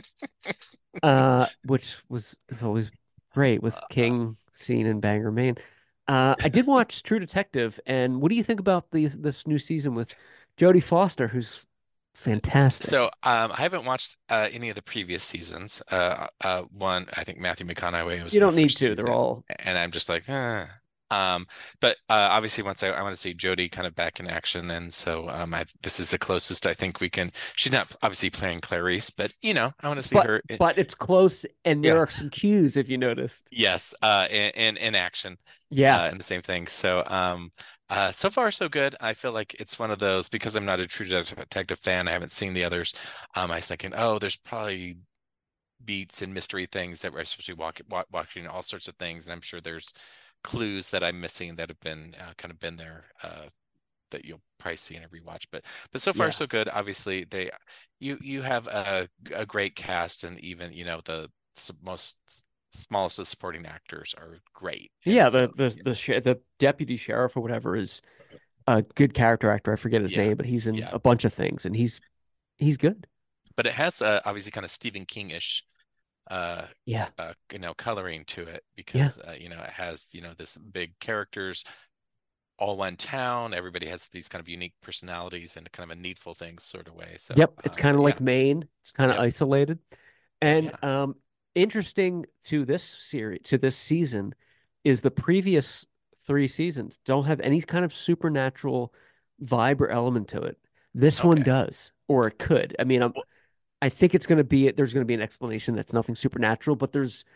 which is always great with Uh, King scene and Bangor, Maine. I did watch True Detective, and what do you think about this new season with Jodie Foster, who's So fantastic? I haven't watched any of the previous seasons. One, I think Matthew McConaughey was You in the don't need first to. They're season, all and I'm just like, Um, but obviously, once I want to see Jodie kind of back in action, and so this is the closest I think we can. She's not obviously playing Clarice, but I want to see but her. but it's close, and there Yeah, are some cues if you noticed. yes, in action, Yeah. and the same thing. So so far so good. I feel like it's one of those because I'm not a True Detective fan. I haven't seen the others. I was thinking, oh, there's probably beats and mystery things that we're supposed to be watching all sorts of things, and I'm sure there's clues that I'm missing that have been kind of been there, that you'll probably see in a rewatch. But so far Yeah. so good. Obviously, you have a great cast, and even the most smallest of the supporting actors are great, and Yeah, so the deputy sheriff or whatever is a good character actor. I forget his yeah, name, but he's in yeah. a bunch of things, and he's good. But it has obviously kind of Stephen King-ish uh Yeah. coloring to it Yeah. because it has this big characters all one town. Everybody has these kind of unique personalities in kind of a needful things sort of way. So Yep. It's kind of yeah, like Maine. It's kind of yep, isolated. And yeah, interesting to this season is the previous three seasons don't have any kind of supernatural vibe or element to it. This one okay. does, or it could. I mean, Well, I think there's going to be an explanation that's nothing supernatural, but there's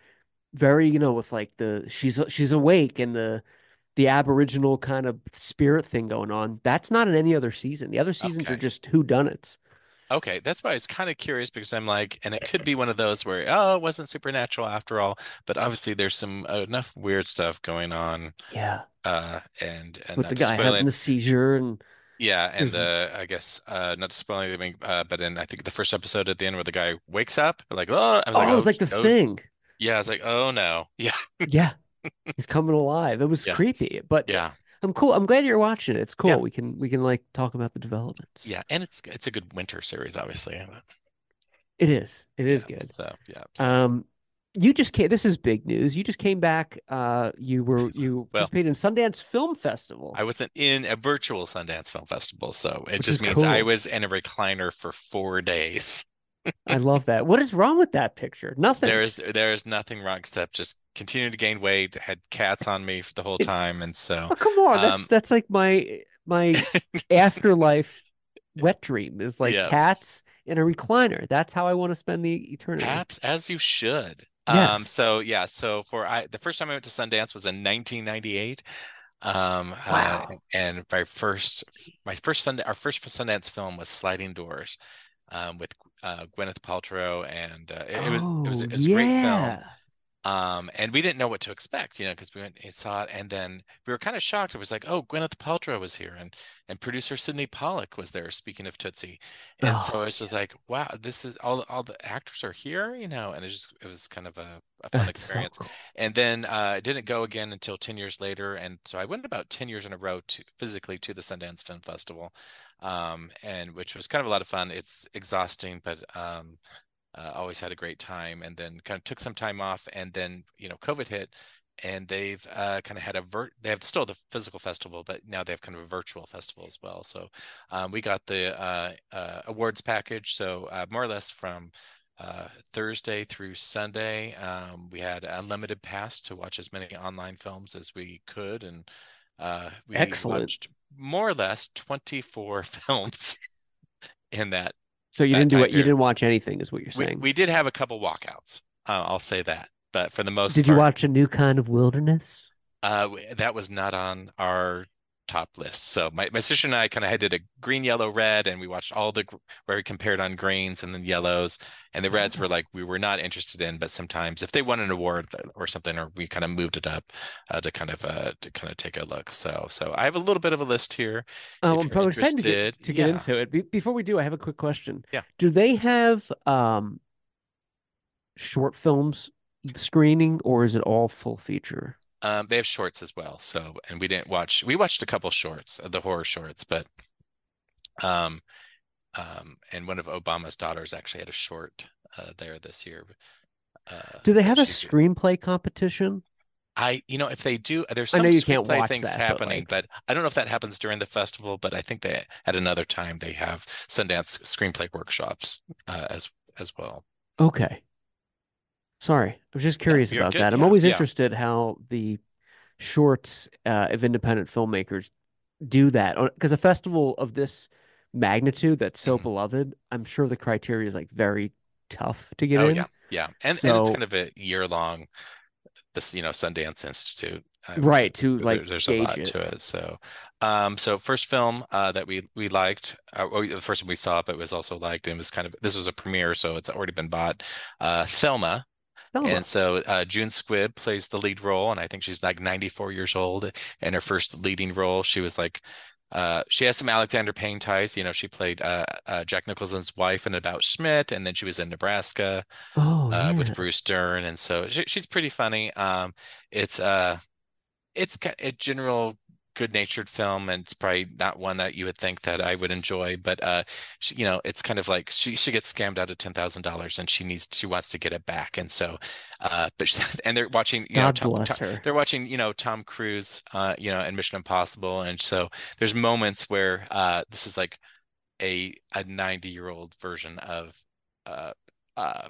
very, with like she's awake and the Aboriginal kind of spirit thing going on. That's not in any other season. The other seasons are Okay. just whodunits. Okay, that's why I was kind of curious because I'm like, and it could be one of those where, oh, it wasn't supernatural after all, but obviously there's some enough weird stuff going on, Yeah. and With the not to guy spoil having it, the seizure and yeah, and there's the I guess not to spoil anything, but in I think the first episode at the end where the guy wakes up, like, oh, I was like, oh, it was oh, like the oh, thing. yeah, I was like, oh no, yeah, Yeah, he's coming alive. It was yeah, creepy, but yeah, I'm cool. I'm glad you're watching it. It's yeah, cool. We can like talk about the developments. yeah, and it's a good winter series, obviously, It is. It is yeah, good. so yeah, so Um, you just came. This is big news. You just came back. You well. participated in Sundance Film Festival, I wasn't in a virtual Sundance Film Festival, so it which just is means I cool. was in a recliner for 4 days. I love that. What is wrong with that picture? Nothing. There's nothing wrong except just continuing to gain weight, had cats on me for the whole It, time, and so oh, come on. That's um that's like my afterlife wet dream is like yes, cats in a recliner. That's how I want to spend the eternity. apps as you should. Yes. So yeah, so for I the first time I went to Sundance was in 1998. Um, uh, Wow. and my first Sunday our first Sundance film was Sliding Doors, with Gwyneth Paltrow, and Oh, it was a great film. yeah. And we didn't know what to expect, because we went and saw it, and then we were kind of shocked. It was like, oh, Gwyneth Paltrow was here, and producer Sydney Pollack was there. Speaking of Tootsie, and so Oh, it's just man. like, wow, this is all the actors are here, and it was kind of a fun That's so experience. cool. And then it didn't go again until 10 years later, and so I went about 10 years in a row to physically to the Sundance Film Festival, and which was kind of a lot of fun. It's exhausting, but always had a great time, and then kind of took some time off, and then COVID hit, and they've kind of had they have still the physical festival, but now they have kind of a virtual festival as well. So we got the awards package, so more or less from Thursday through Sunday, we had unlimited pass to watch as many online films as we could, and we Excellent. watched more or less 24 films in So you that didn't do time it. You period. didn't watch anything, is what you're We saying. we did have a couple walkouts. I'll say that, but for the most Did you part, watch A New Kind of Wilderness? that was not on our top list. So my sister and I kind of did a green, yellow, red, and we watched all where we compared on greens and then yellows, and the reds were Oh. like we were not interested in. But sometimes if they won an award or something, or we kind of moved it up to kind of take a look. So I have a little bit of a list here if I'm you're probably excited to get interested. to get Yeah, into it. Before we do, I have a quick question. yeah. Do they have short films screening, or is it all full feature? They have shorts as well. So, and we watched a couple shorts, the horror shorts, but um, and one of Obama's daughters actually had a short there this year. Do they That have a she's screenplay competition? if they do, there's I know some you can't screenplay watch things that, but happening, like, but I don't know if that happens during the festival, but I think they at another time they have Sundance screenplay workshops as well. okay. Sorry, I was just No, curious you're about good. that. I'm Yeah, always yeah. interested how the shorts of independent filmmakers do that because a festival of this magnitude that's so Mhm. beloved, I'm sure the criteria is like very tough to get Oh yeah, in. yeah. And it's So, kind of a year long this Sundance Institute. right, to like There's a gauge lot it. to it. So first film that we liked, the first one we saw, but was also liked, and was this was a premiere, so it's already been bought. Thelma, and Thelma. so June Squibb plays the lead role, and I think she's like 94 years old. And her first leading role, she was like. She has some Alexander Payne ties. She played Jack Nicholson's wife in About Schmidt, and then she was in Nebraska Oh, with yeah. Bruce Dern, and so she's pretty funny. It's a general good-natured film, and it's probably not one that you would think that I would enjoy, but it's kind of like she gets scammed out of $10,000, and she wants to get it back, and so and they're watching God bless her. they're watching Tom Cruise and Mission Impossible, and so there's moments where this is like a 90-year-old version of uh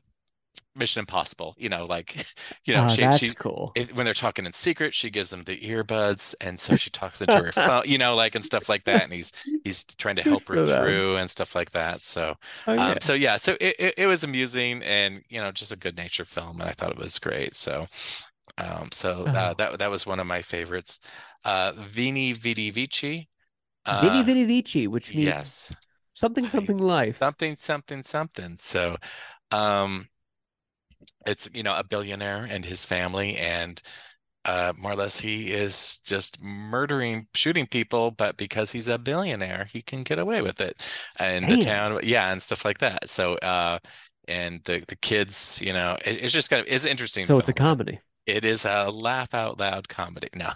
Mission Impossible, like, Oh, that's she cool. when they're talking in secret, she gives them the earbuds, and so she talks into her phone, like, and stuff like that, and he's trying to Good help her for them. through and stuff like that. So, Oh yeah. so yeah, so it was amusing and just a good nature film, and I thought it was great. So, Oh, that was one of my favorites. Vini Vidi Vici, Vini uh, Vidi Vici, which means yes, something I something life. something something something. So, um. It's a billionaire and his family, and more or less he is just murdering, shooting people, but because he's a billionaire he can get away with it, and the Damn. town, yeah, and stuff like that. So and the kids, it's just it's an interesting So it's a film. comedy. It is a laugh out loud comedy. No,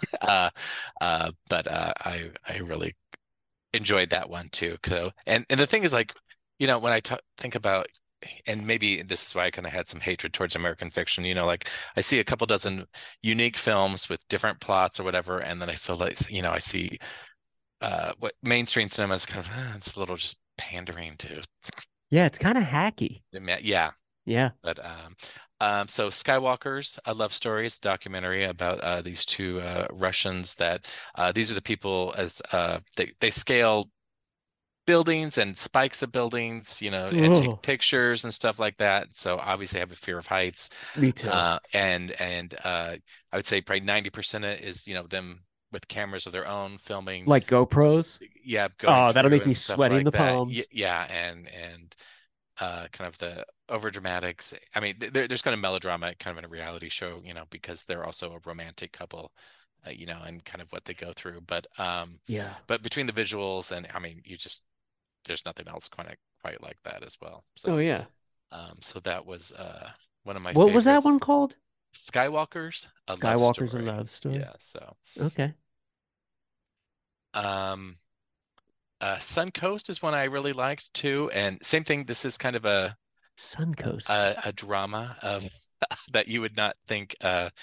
but I really enjoyed that one too. So, and the thing is, like, when I think about, and maybe this is why I kind of had some hatred towards American fiction, like I see a couple dozen unique films with different plots or whatever, and then I feel like, I see what mainstream cinema is kind of, it's a little just pandering to. Yeah, it's kind of hacky. Yeah, Yeah. but so Skywalkers, a Love Stories documentary about these two Russians that these are the people as they scale buildings and spikes of buildings, and take Oh, pictures and stuff like that. So obviously I have a fear of heights. me too. And I would say probably 90% of it is, them with cameras of their own filming, Like GoPros. yeah, going Oh, that'll through make me and stuff sweaty in like the that. palms. Yeah, and kind of the over dramatics. I mean, there's kind of melodrama kind of in a reality show, because they're also a romantic couple, and kind of what they go through. Yeah. But between the visuals and, I mean, there's nothing else quite like that as well. Oh So, yeah. so that was one of my What was that favorites. one called? Skywalkers, a love Skywalker's a story. Love Story. Yeah. So, Okay. um, Suncoast is one I really liked too, and same thing. This is kind of Suncoast. a drama of that you would not think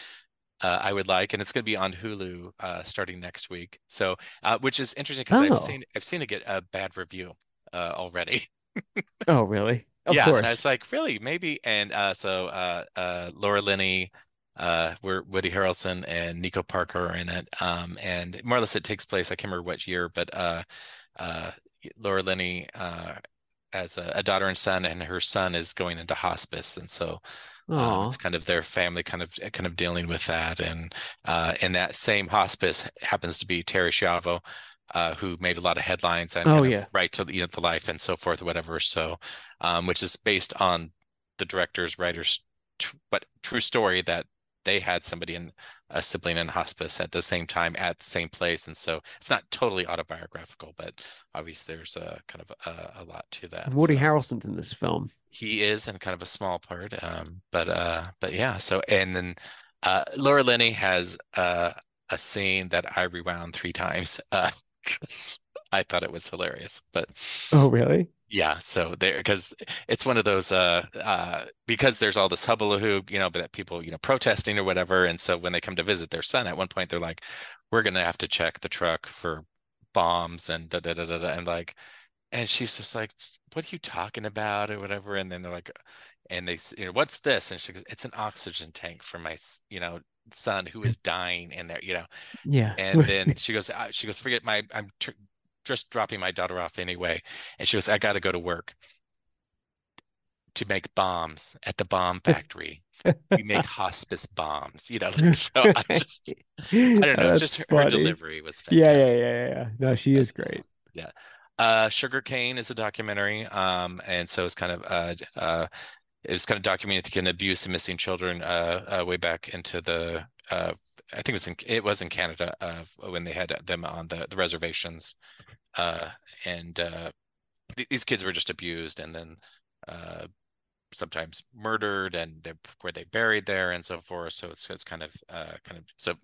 I would like, and it's going to be on Hulu starting next week. So, which is interesting because Oh. I've seen it get a bad review already. Oh, really? Of Yeah, and I was course. like, really, maybe. And so Laura Linney, we're Woody Harrelson and Nico Parker are in it. And more or less it takes place, I can't remember what year, but uh, Laura Linney has a daughter and son, and her son is going into hospice, and so it's Oh. kind of their family kind of dealing with that. And in that same hospice happens to be Terry Schiavo, who made a lot of headlines and Oh kind of yeah. right to the life and so forth, whatever. So, which is based on the director's writer's but true story that they had somebody in a sibling in hospice at the same time at the same place, and so it's not totally autobiographical, but obviously there's a kind of a lot to that. And Woody So Harrelson's in this film. he is in kind of a small part, but yeah. So, and then Laura Linney has a scene that I rewound 3 times. 'Cause I thought it was hilarious. But Oh, really? yeah, so there, because it's one of those because there's all this hullabaloo, but that people, protesting or whatever. And so when they come to visit their son, at one point they're like, we're gonna have to check the truck for bombs and da da da da, da. And like, and she's just like, what are you talking about or whatever? And then they're like, and what's this? And she goes, it's an oxygen tank for my son who is dying in there, Yeah. and then she goes, forget I'm just dropping my daughter off anyway. And she goes, I got to go to work to make bombs at the bomb factory. We make hospice bombs, So I don't know, That's just her funny. delivery was Yeah, yeah, fantastic. yeah, yeah, yeah. No, she But is great. yeah. Sugar Cane is a documentary. And so it's kind of it was kind of documenting the abuse of missing children way back into the I think it was in Canada when they had them on the reservations, uh, and these kids were just abused and then uh, sometimes murdered, and were they buried there and so forth. So it's kind of so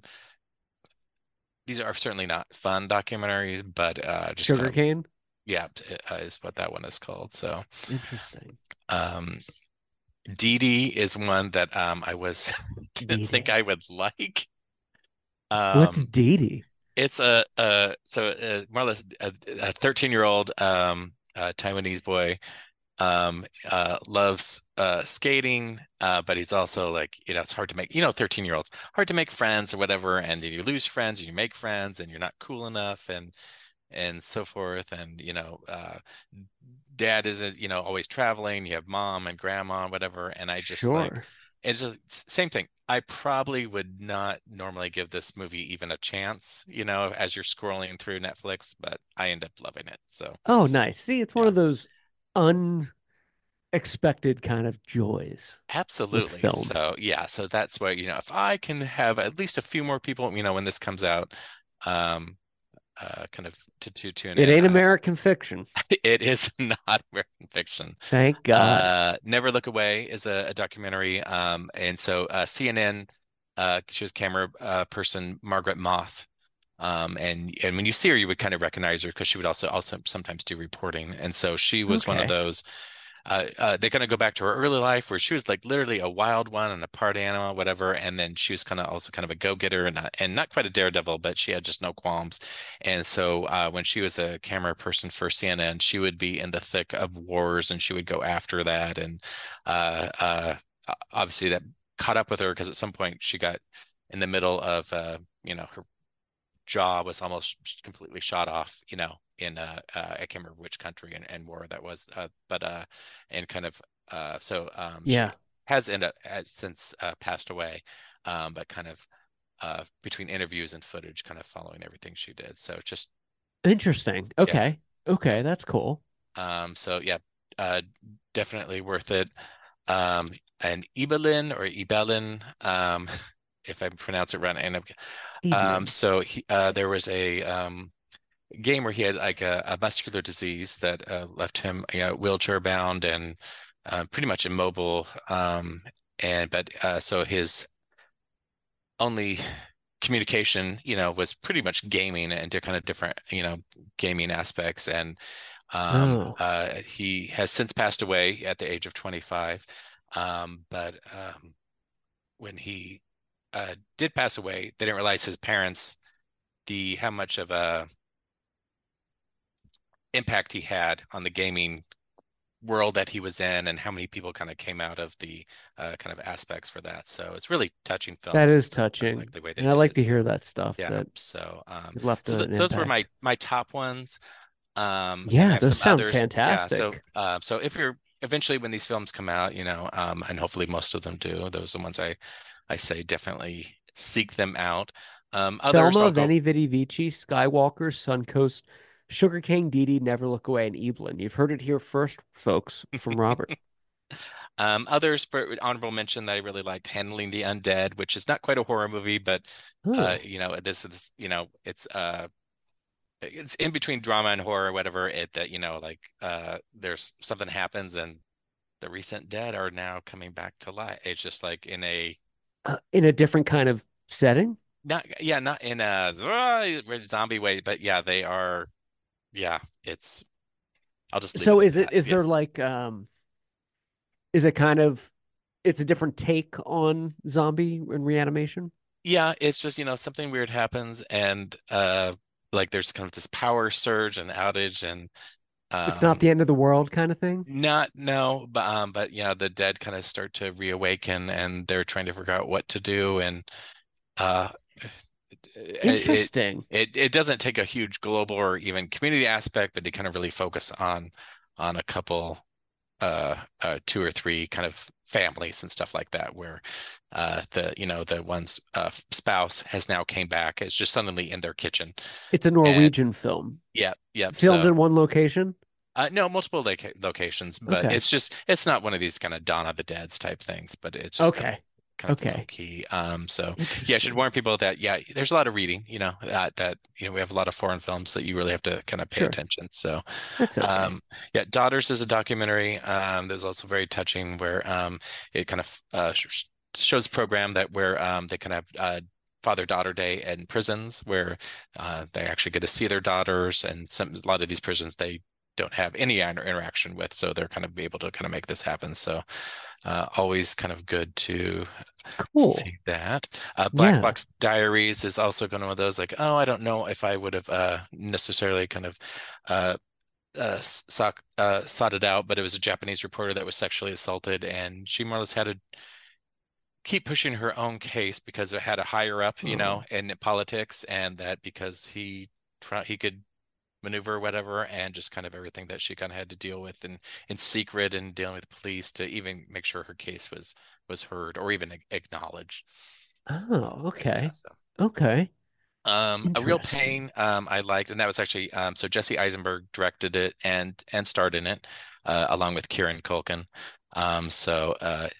these are certainly not fun documentaries, but just kind of, Sugarcane? yeah, is what that one is called. So Interesting. um, Dee Dee is one that I was didn't Dee think Dee. I would like. What's Um, Dee Dee? it's more or less a 13-year-old Taiwanese boy, loves skating, but he's also like, it's hard to make, 13-year-olds, hard to make friends or whatever, and then you lose friends and you make friends and you're not cool enough and so forth. And dad isn't, always traveling. You have mom and grandma, whatever. And I just like, Sure. it's just same thing. I probably would not normally give this movie even a chance, as you're scrolling through Netflix, but I end up loving it. So Oh, nice. See, it's one yeah, of those unexpected kind of joys with absolutely. film. So yeah, so that's why, if I can have at least a few more people, when this comes out, um, kind of to tune It in. ain't American fiction. It is not American fiction. Thank God. Never Look Away is a documentary. And so CNN, she was camera person Margaret Moth. And when you see her, you would kind of recognize her because she would also sometimes do reporting. And so she was one of Okay. those. They kind of go back to her early life where she was like literally a wild one and a party animal, whatever. And then she was kind of also kind of a go-getter and not quite a daredevil, but she had just no qualms. And so when she was a camera person for CNN, she would be in the thick of wars and she would go after that. And uh, uh, obviously that caught up with her because at some point she got in the middle of her jaw was almost completely shot off, in I can't remember which country and war that was, but and kind of she Yeah. has since passed away, but kind of between interviews and footage, kind of following everything she did. So just Interesting. yeah, Okay. yeah. Okay, that's cool. So yeah, uh, definitely worth it. Um, and Ibelin, if I pronounce it right, and Evelyn. so there was a game where he had like a muscular disease that left him, wheelchair bound and pretty much immobile. So his only communication, was pretty much gaming and kind of different, gaming aspects. And Oh. he has since passed away at the age of 25. But when he did pass away, they didn't realize his parents the how much of a impact he had on the gaming world that he was in and how many people kind of came out of the kind of aspects for that. So it's really touching film. That is I like touching. the way they And I did like it. to So hear that stuff yeah. that So left an those were impact. my top ones. And I Yeah, have those some sound others. Yeah. So fantastic. so if you're eventually when these films come out, and hopefully most of them do, those are the ones I say definitely seek them out. Others I'll Thelma, go. Veni Vidi Vici, Skywalker, Suncoast, Sugar King, Dee Dee, Never Look Away, and Evelyn. You've heard it here first, folks, from Robert. Others for honorable mention that I really liked, Handling the Undead, which is not quite a horror movie, but Oh, this is it's in between drama and horror, whatever. It that like there's something happens and the recent dead are now coming back to life. It's just like in a in a different kind of setting. not in a zombie way, but yeah, they are. Yeah, it's. I'll just leave it So at is it that. is Yeah. there like is it kind of it's a different take on zombie and reanimation? Yeah, it's just, something weird happens and like there's kind of this power surge and outage and It's not um the end of the world kind of thing. not no, but the dead kind of start to reawaken and they're trying to figure out what to do and uh it Interesting. it doesn't take a huge global or even community aspect, but they kind of really focus on a couple two or three kind of families and stuff like that where the one's spouse has now came back, it's just suddenly in their kitchen. It's a And Norwegian film yep, filmed so in one location. no, multiple locations, but Okay. it's not one of these kind of Dawn of the Deads type things, but it's just Okay. kind of low Okay. key. So yeah, I should Interesting. warn people that yeah, there's a lot of reading, that we have a lot of foreign films that you really have to kind of pay Sure. attention. So That's okay. yeah, Daughters is a documentary. There's also very touching where it kind of shows a program that where they kind of father-daughter day in prisons where they actually get to see their daughters, and a lot of these prisons they don't have any interaction with, so they're kind of be able to kind of make this happen. So always kind of good to Cool. see that. Black Yeah. Box Diaries is also one of those like, oh, I don't know if I would have necessarily kind of sought it out, but it was a Japanese reporter that was sexually assaulted, and she more or less had to keep pushing her own case because it had a higher up, Oh. in politics, and that because he could maneuver or whatever, and just kind of everything that she kind of had to deal with in secret and dealing with the police to even make sure her case was heard or even acknowledged. Oh, But yeah, okay. so Okay. A Real Interesting. Pain, I liked, and that was actually so Jesse Eisenberg directed it and starred in it, along with Kieran Culkin. So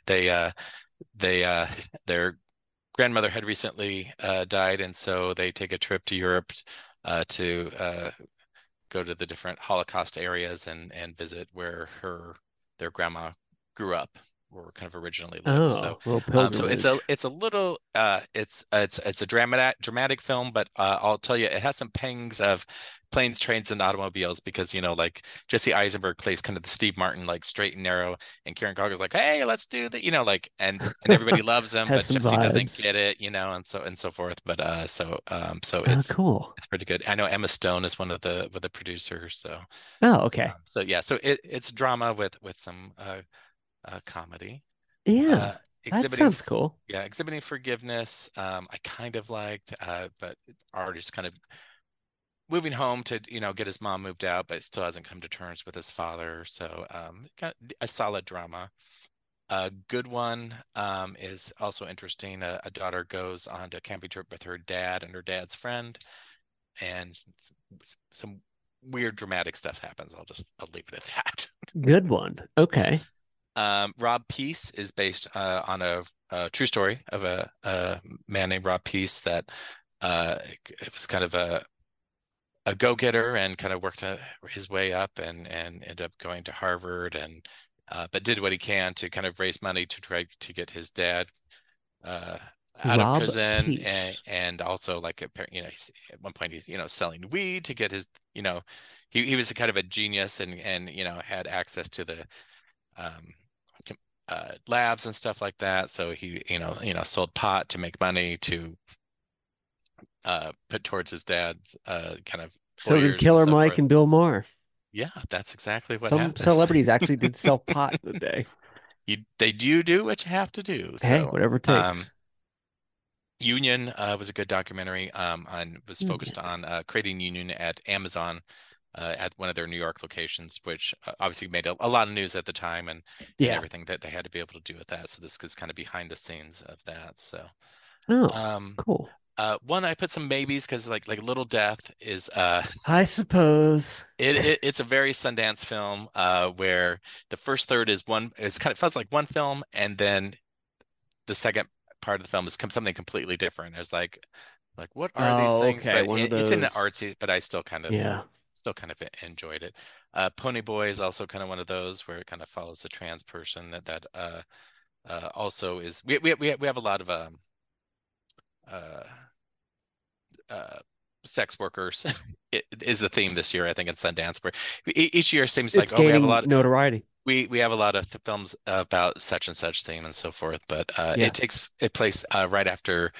they their grandmother had recently died, and so they take a trip to Europe to go to the different Holocaust areas and visit where their grandma grew up or kind of originally lived. So Oh, little so it's a pilgrimage. it's a little it's a dramatic film, but I'll tell you it has some pangs of planes, trains, and automobiles because like Jesse Eisenberg plays kind of the Steve Martin like straight and narrow, and Kieran Culkin's like, hey, let's do that, like and everybody loves him, Has but some Jesse doesn't vibes. get it, and so forth. But so Oh, cool. it's pretty good. I know Emma Stone is one of the producers, so Oh, okay. so yeah, so it's drama with some comedy. Yeah, Uh, that exhibiting, sounds cool. yeah, exhibiting forgiveness. I kind of liked, but artist kind of moving home to get his mom moved out, but still hasn't come to terms with his father. So got a solid drama. A good one is also interesting. A daughter goes on a camping trip with her dad and her dad's friend, and some weird dramatic stuff happens. I'll leave it at that. Good one. Okay. Rob Peace is based on a true story of a man named Rob Peace that it was kind of a go-getter and kind of worked his way up and ended up going to Harvard and but did what he can to kind of raise money to try to get his dad uh, out of Rob prison Peace. and also like at one point he's selling weed to get his he was a kind of a genius and had access to the um, labs and stuff like that. So he, sold pot to make money to put towards his dad's kind of So did lawyers and Killer so Mike forth. and Bill Maher. Yeah, that's exactly what Some happens. celebrities actually did sell pot in the day. They do what you have to do. Hey, So, whatever it um, takes. Union was a good documentary. Was focused Union. on creating Union at Amazon. At one of their New York locations, which obviously made a lot of news at the time, and Yeah. everything that they had to be able to do with that. So this is kind of behind the scenes of that. So Oh, um, cool. one I put some maybes because like Little Death is I suppose. it's a very Sundance film where the first third is kind of feels like one film, and then the second part of the film is something completely different. It's like what are these Oh, things? okay. But One of it's in the those. artsy, but I Yeah. still kind of enjoyed it. Pony Boy is also kind of one of those where it kind of follows a trans person that also is we have a lot of uh uh sex workers it is the theme this year, I think, in Sundance, where each year seems It's like, oh, we have a gaining lot notoriety. we have a lot of films about such and such theme and so forth, but Yeah. it place right after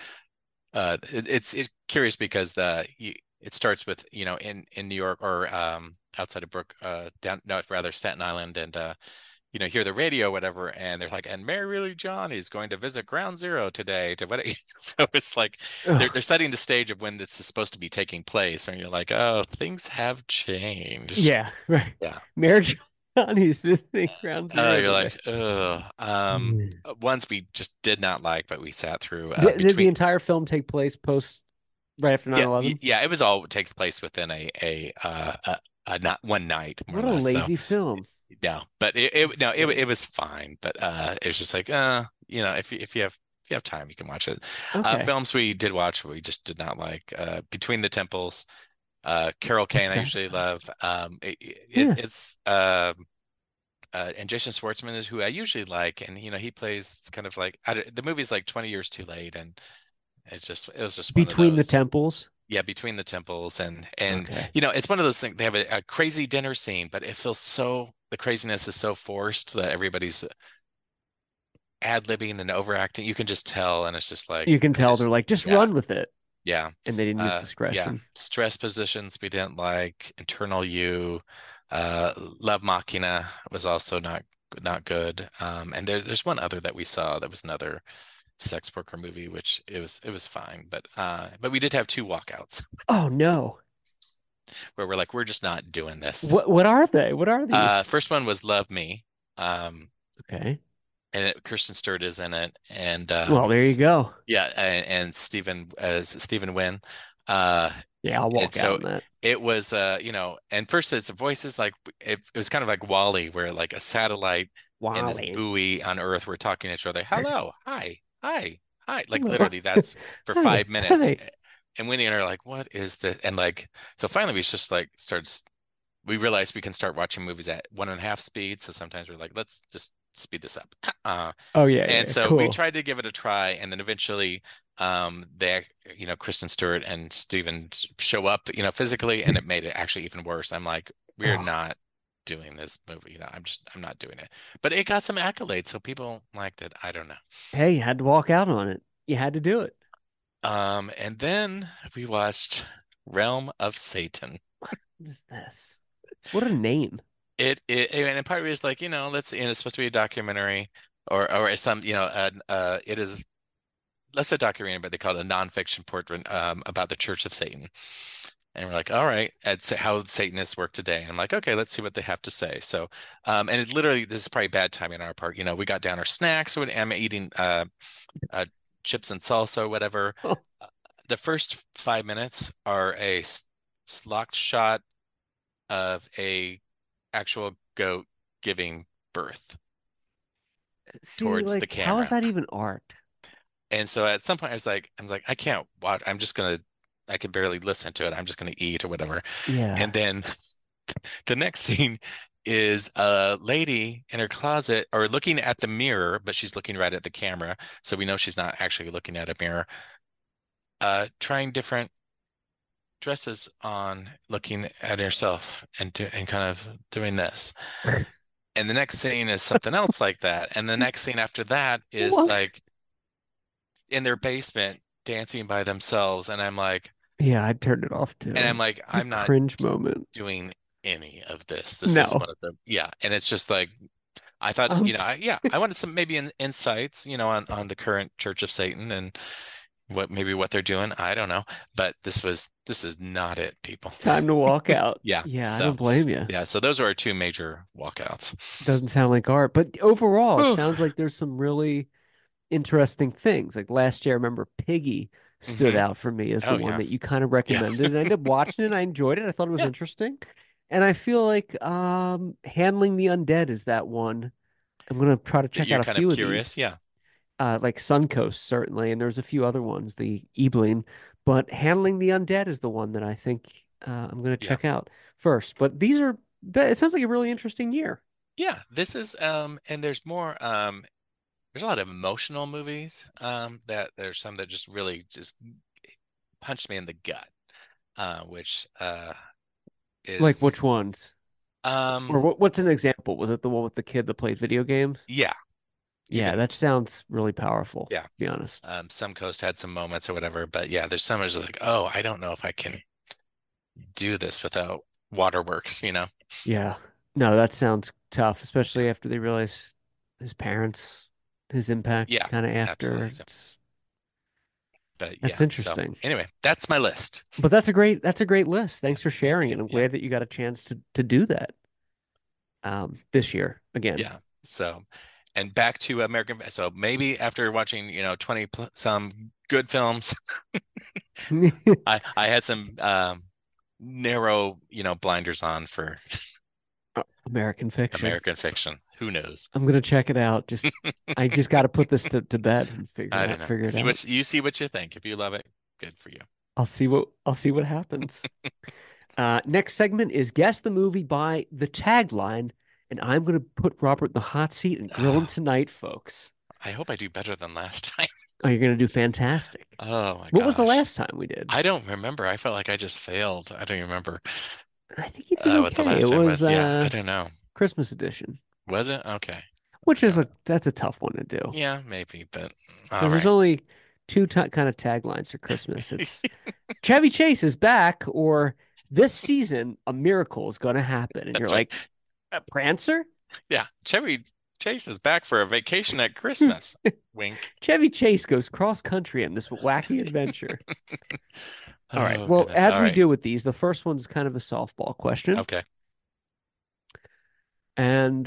it's curious because it starts with in New York or outside of Brook down no rather Staten Island, and hear the radio or whatever, and they're like, and Mary Lee John is going to visit Ground Zero today to what so it's like they're Ugh. setting the stage of when this is supposed to be taking place, and you're like, oh, things have changed. Yeah. Right. Yeah. Marriage Johnny's visiting Ground Zero You're today. like, ugh. Mm. Ones we just did not like, but we sat through Did the between. entire film take place post right after Yeah, 9/11? yeah, it was all takes place within a not one night more or What a less. So lazy film. no, but it no, Okay. it was fine. But it was just like if you have time, you can watch it. Okay. Films we did watch we just did not like. Between the Temples, Carol Kane What's I that usually about? love. Yeah. It's and Jason Schwartzman is who I usually like, and he plays kind of like the movie's like 20 years too late, and it was just one of Between the those. Temples. Yeah, Between the Temples, and Okay. it's one of those things. They have a crazy dinner scene, but it feels so the craziness is so forced that everybody's ad-libbing and overacting. You can just tell, and it's just like You can tell they're like, just yeah, run with it. yeah, And they didn't use yeah. discretion. Stress positions we didn't like. Internal You, Love Machina was also not good. And there's one other that we saw that was another sex worker movie, which it was fine, but we did have two walkouts Oh no. where we're like, we're just not doing this. What are they? What are these? First one was Love Me. Okay. And Kristen Stewart is in it, and Well, there you go. yeah, and Stephen as Stephen Wynn. Uh, Yeah, I'll and walk out so on that. it was, and first it's the voices like it was kind of like Wall-E, where like a satellite and this Wally. buoy on Earth were talking to each other. Hello, hi, hi, hi. Like Hello. literally, that's for Hi. 5 minutes. Hi. And Winnie and I are like, what is the? And like, so finally we just like starts. We realized we can start watching movies at 1.5 speed. So sometimes we're like, let's just speed this up. Oh yeah, yeah, And yeah. so we Cool. tried to give it a try, and then eventually, they, Kristen Stewart and Steven show up, physically, and it made it actually even worse. I'm like, we're Oh, not doing this movie. I'm not doing it. But it got some accolades, so people liked it. I don't know. hey, you had to walk out on it. You had to do it. And then we watched Realm of Satan. What is this? What a name. And part of it is like, it's supposed to be a documentary or some, it is less a documentary, but they call it a nonfiction portrait about the Church of Satan. And we're like, all right, it's how Satanists work today. And I'm like, okay, let's see what they have to say. So, and it literally, this is probably bad timing on our part. We got down our snacks. So I'm eating uh, chips and salsa or whatever. The first 5 minutes are a locked shot of a actual goat giving birth See, towards the like, how is camera. that even art? And so at some point I was like, I can't watch. I can barely listen to it. I'm just gonna eat or whatever. Yeah. And then the next scene is a lady in her closet or looking at the mirror, but she's looking right at the camera. So we know she's not actually looking at a mirror. Trying different dresses on, looking at herself and kind of doing this. And the next scene is something else like that. And the next scene after that is What? like in their basement dancing by themselves. Yeah, I turned it off too. A I'm not cringe moment. doing any of this. This is No. one of the, yeah. And it's just like, I thought, Um, I wanted some maybe insights, on the current Church of Satan and what they're doing. I don't know, but this is not it, people. time to walk out. Yeah. Yeah, I So don't blame you. yeah. So those are our two major walkouts. Doesn't sound like art, but overall, it Whew. sounds like there's some really interesting things. Like last year, I remember Piggy stood Hmm. out for me as the Oh one yeah. that you kind of Yeah. recommended, and I ended up watching it. I enjoyed it. I thought it was Yeah. interesting, and I feel like Handling the Undead is that one. I'm gonna try to That check you're out a kind of few of curious. these. Yeah. Like Suncoast certainly, and there's a few other ones, the Ebling, but Handling the Undead is the one that I think I'm gonna Yeah. check out first. But these are it sounds like a really interesting year. Yeah. This is and there's more there's a lot of emotional movies that there's some that just really just punched me in the gut, which Like is which ones? Or um what's an example? Was it the one with the kid that played video games? yeah, Yeah, even that sounds really powerful, yeah. to be honest. Some Coast had some moments or whatever, but yeah, there's some that's like, oh, I don't know if I can do this without waterworks. Yeah. No, that sounds tough, especially after they realize his parents, his impact Yeah, kind of after. absolutely. So, but That's yeah, so interesting. anyway, that's my list. But that's a great list. Thanks for Thank sharing you. it. I'm Yeah. glad that you got a chance to do that this year again. Yeah. So, and back to American. So maybe after watching, 20 some good films, I had some narrow, blinders on for American Fiction. American fiction. Who knows? I'm gonna check it out. I just got to put this to bed and I don't know. figure it out. See what you think. If you love it, good for you. I'll see what happens. Next segment is guess the movie by the tagline, and I'm gonna put Robert in the hot seat and grill him tonight, folks. I hope I do better than last time. Oh, you're gonna do fantastic. Oh my What was the gosh. last time we did? I don't remember. I felt like I just failed. I don't remember I think you did what the okay. It last time was was. Yeah, I don't know. Christmas edition, Was it? Okay. which is No. that's a tough one to do Yeah, maybe, but all because there's right. only two kind of taglines for Christmas. It's Chevy Chase is back or this season a miracle is going to happen. And you're That's right. like, Prancer? Yeah, Chevy Chase is back for a vacation at Christmas. Wink. Chevy Chase goes cross country in this wacky adventure. All right. Oh Well, goodness. as All we right. do with these, the first one's kind of a softball question. Okay. And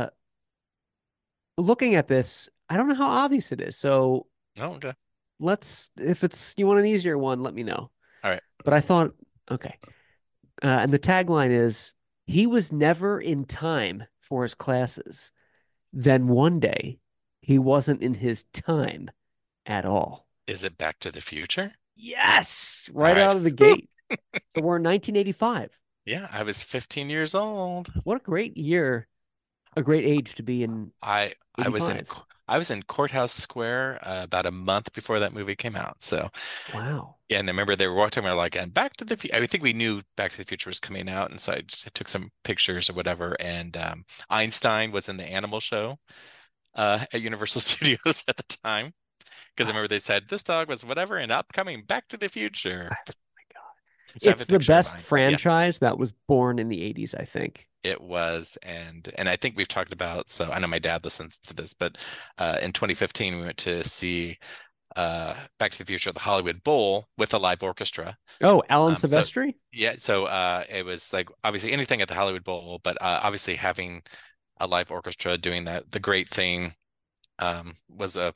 looking at this, I don't know how obvious it is. So Oh, okay. if you want an easier one, let me know. All right. But I thought, okay. And the tagline is, he was never in time for his classes. Then one day, he wasn't in his time at all. Is it Back to the Future? Yes, All right right. out of the gate. So we're in 1985. Yeah, I was 15 years old. What a great year, a great age to be in I was in 85. I was in Courthouse Square about a month before that movie came out. So Wow. yeah, and I remember they were walking around like, and Back to the Future. I think we knew Back to the Future was coming out, and so I took some pictures or whatever. And Einstein was in the Animal Show at Universal Studios at the time, because I remember they said this dog was whatever in upcoming Back to the Future. So I have It's a the picture of best Einstein. Yeah, franchise that was born in the 80s, I think. it was, and I think we've talked about. So I know my dad listens to this, but in 2015 we went to see Back to the Future at the Hollywood Bowl with a live orchestra. Oh, Alan So Silvestri? yeah, so it was like obviously anything at the Hollywood Bowl, but obviously having a live orchestra doing that, the great thing, was a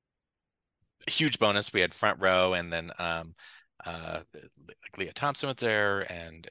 huge bonus. We had front row, and then like Leah Thompson was there, and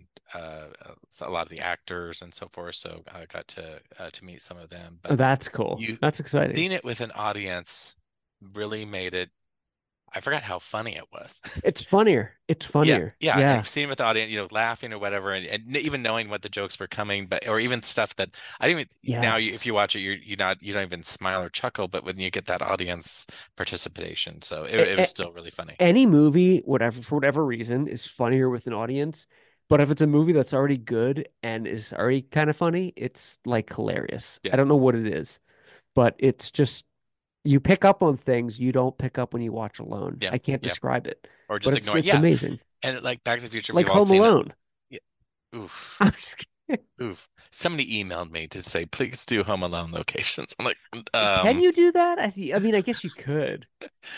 a lot of the actors and so forth. So I got to meet some of them. Oh, But that's cool. you That's exciting. seeing it with an audience really made it. I forgot how funny it was. It's funnier. It's Yeah, funnier. yeah, Yeah. and seeing with the audience, laughing or whatever, and even knowing what the jokes were coming, but or even stuff that I didn't even now if Yes. you watch it, you don't even smile or chuckle, but when you get that audience participation, so it A- was a- still really funny. Any movie, whatever, for whatever reason, is funnier with an audience. But if it's a movie that's already good and is already kind of funny, it's like hilarious. Yeah, I don't know what it is, but it's just you pick up on things you don't pick up when you watch alone. yeah, I can't yeah, describe it, or but just it's ignore it. it's Yeah, amazing. and like Back to the Future, Like we've all Home seen it. Alone. Yeah. Oof, I'm just kidding. oof. Somebody emailed me to say, please do Home Alone locations. I'm like, Can you do that? I mean, I guess you could.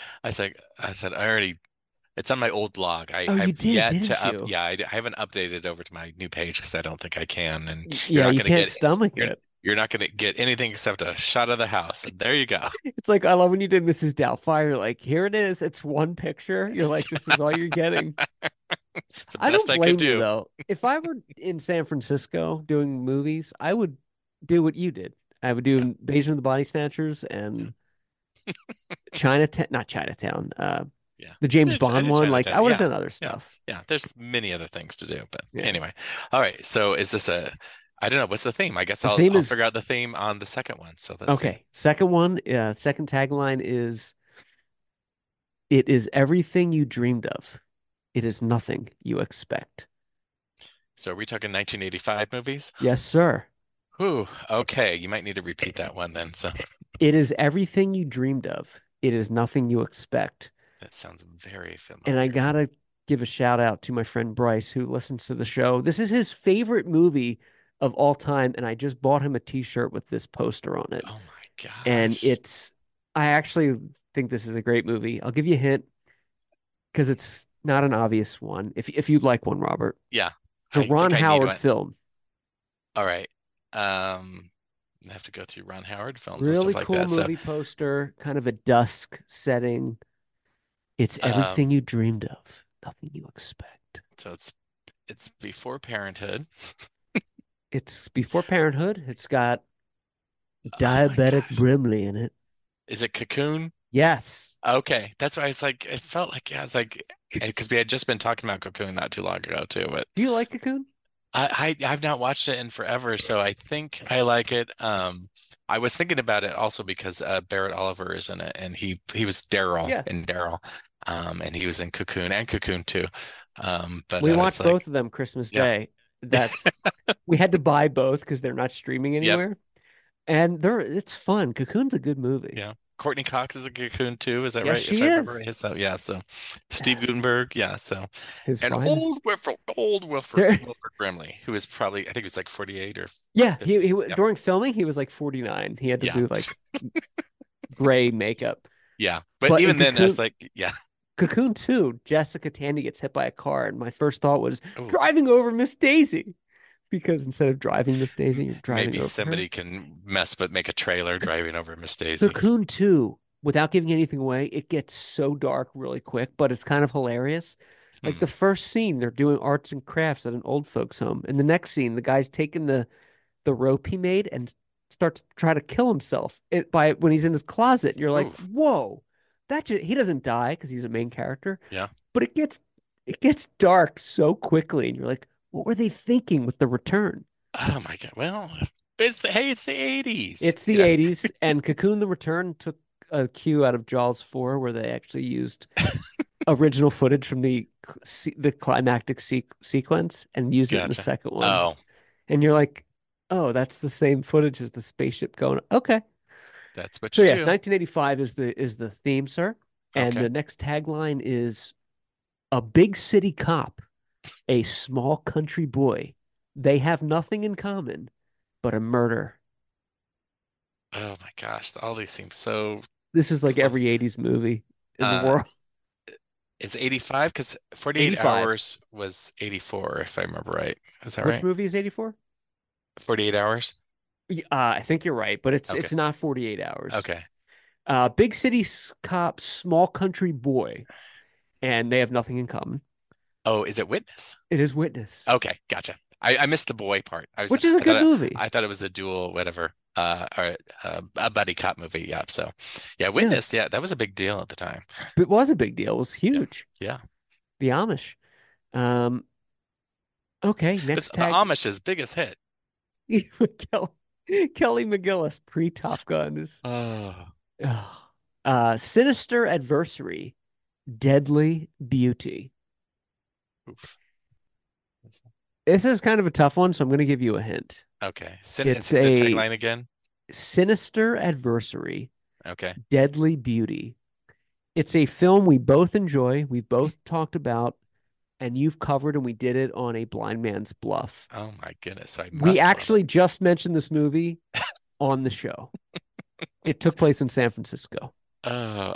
I said, I already. It's on my old blog. Oh, you I've did, yet didn't to you? yeah, I haven't updated over to my new page because I don't think I can. And you're Yeah, not you going to can't get stomach you're it. you're not going to get anything except a shot of the house. And there you go. It's like I love when you did Mrs. Doubtfire. Like, here it is. It's one picture. You're like, this is all you're getting. It's the I don't best I could blame you do. though. If I were in San Francisco doing movies, I would do what you did. I would do Yeah, Invasion of the Body Snatchers yeah, and Chinatown, not Chinatown, yeah. the James I Bond did one. Like I Chinatown. would have Yeah, done other yeah, stuff. yeah. There's many other things to do, but Yeah. anyway. All right. So is this a? I don't know. What's the theme? I guess The I'll theme I'll is figure out the theme on the second one. So let's see. okay. Second one, second tagline is it is everything you dreamed of. It is nothing you expect. So are we talking 1985 movies? Yes, sir. Whew. Okay. You might need to repeat that one then. So It is everything you dreamed of. It is nothing you expect. that sounds very And I familiar. gotta give a shout out to my friend Bryce, who listens to the show. This is his favorite movie of all time, and I just bought him a t-shirt with this poster on it. Oh my And gosh. I actually think this is a great movie. I'll give you a hint because it's not an obvious one. If you'd like one, Robert. Yeah. It's a I Ron think I need Howard one. film. All right. I have to go through Ron Howard films and Really stuff like cool that. So, movie poster, kind of a dusk setting. It's um, everything you dreamed of, nothing you expect. so it's before Parenthood. It's before Parenthood. It's got Oh my diabetic gosh. Brimley in it. Is it Cocoon? Yes. Okay. That's why I was like, it felt like, yeah, I was like, because we had just been talking about Cocoon not too long ago too, but Do you like Cocoon? I've not watched it in forever, so I think I like it. I was thinking about it also because Barrett Oliver is in it, and he was Daryl Yeah. in Daryl, and he was in Cocoon and Cocoon too. But We I was watched like, both of them Christmas yeah, Day. That's we had to buy both because they're not streaming yep, anywhere. And it's fun. Cocoon's a good movie. yeah. Courtney Cox is a Cocoon too. Is that Yes, right? If she I remember is. right. So yeah. So Steve Gutenberg. Yeah. So His and final. Old Wilford There, Brimley, who is probably I think he was like 48 or yeah, 50. he Yeah. during filming he was like 49. He had to Yeah. do like gray makeup. Yeah. But But in even then, I was like, yeah. Cocoon 2, Jessica Tandy gets hit by a car, and my first thought was Oh, driving over Miss Daisy. Because instead of driving Miss Daisy, you're driving maybe over her. somebody can mess but make a trailer driving over Miss Daisy's. Cocoon 2, without giving anything away, it gets so dark really quick, but it's kind of hilarious. Like Hmm. the first scene, they're doing arts and crafts at an old folks' home. And the next scene, the guy's taking the rope he made and starts to try to kill himself by when he's in his closet. And you're like, Ooh. whoa, he doesn't die because he's a main character, Yeah. but it gets dark so quickly, and you're like, what were they thinking with the return? Oh my God. Well, it's the 80s. It's the 80s, and Cocoon the Return took a cue out of Jaws 4, where they actually used original footage from the climactic sequence and used it in the Gotcha. second one. Oh, And you're like, oh, that's the same footage as the spaceship going. Okay. that's what So you yeah, do. 1985 is the theme, sir. And Okay. the next tagline is a big city cop, a small country boy. They have nothing in common but a murder. Oh my gosh. All these seem so This is like close. every 80s movie in the Uh, world. it's 85 because 48 85. hours was 84, if I remember right. Is that Which right? movie is 84? 48 hours? I think you're right, but it's Okay. it's not 48 hours. Okay. Big city cop, small country boy, and they have nothing in common. Oh, is it Witness? It is Witness, Okay, gotcha. I missed the boy part. which is a good movie. I thought it was a dual whatever or a buddy cop movie. Yeah. So yeah, Yeah, Witness. Yeah, that was a big deal at the time. it was a big deal. It was Yeah. huge. Yeah. The Amish. Um, okay, It's next the tag. Amish's biggest hit. Kelly McGillis pre Top Gun is Oh. Sinister Adversary, Deadly Beauty. Oof. This is kind of a tough one, so I'm going to give you a hint. Okay. It's The a tagline again. Sinister Adversary, Okay. Deadly Beauty. It's a film we both enjoy, we've both talked about, and you've covered, and we did it on a Blind Man's Bluff. Oh my goodness. I We must love actually just mentioned this movie on the show. It took place in San Francisco. it.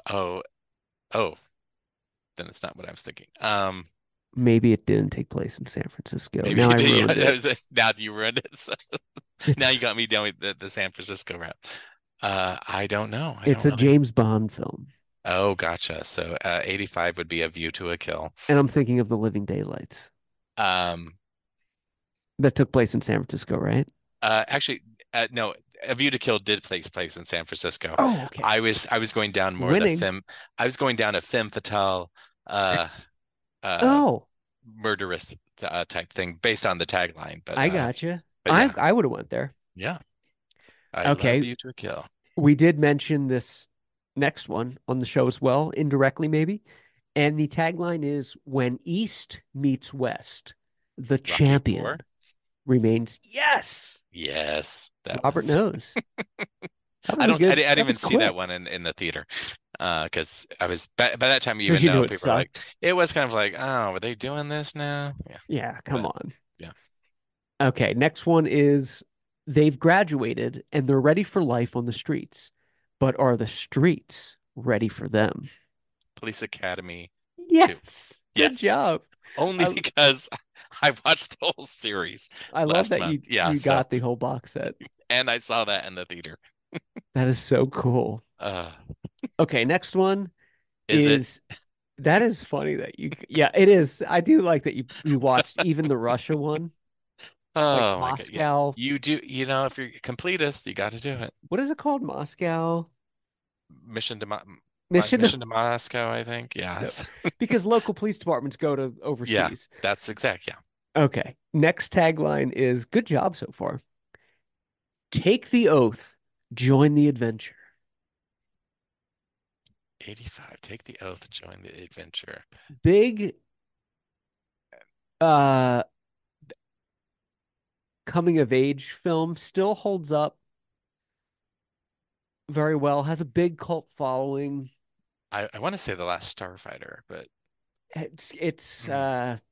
Oh. Then it's not what I was thinking. Maybe it didn't take place in San Francisco. Maybe Now you I did. Yeah, ruined it. now you ruined it. So now you got me down with the San Francisco route. I don't know. I It's don't a really. James Bond film, Oh, gotcha. So 85 would be A View to a Kill. and I'm thinking of The Living Daylights Um, that took place in San Francisco, right? actually, no, A View to Kill did take place in San Francisco. Oh, okay. I was going down more the Winning. femme. I was going down a femme fatale, uh, uh, Oh, murderous type thing based on the tagline. I gotcha. But I yeah, I would have went there. yeah. I love Okay, View to a Kill. we did mention this next one on the show as well, indirectly maybe. And the tagline is when East meets West, the Rocky champion Four. remains. Yes. Yes, that Robert was. knows. That was I a don't. I, good, didn't that was even see that quick. one in the theater, because I was by that time. Because Even you knew though it people are like, sucked. it was kind of like, oh, were they doing this now? Yeah, Yeah, come but on. yeah. Okay, next one is they've graduated and they're ready for life on the streets, but are the streets ready for them? Police Academy 2. Yes. Good Yes, job. only I because I watched the whole series I love last that you month. Yeah, you so got the whole box set. and I saw that in the theater. That is so cool. Uh, Okay, next one is it? is that is funny that you yeah, it is. I do like that you watched even the Russia one, like Oh my God. Yeah, Moscow. you do. You know, if you're a completist, you got to do it. What is it called? Moscow Mission to Mo Mission? Mission to Moscow, I think. No, Yes. because local police departments go to Yeah, overseas. that's exact. Yeah. Okay. Next tagline is good job so far. Take the oath, join the adventure. 85. Take the oath, join the adventure. Big uh coming of age film, still holds up. very well. Has a big cult following. I want to say The Last Starfighter, but It's mm.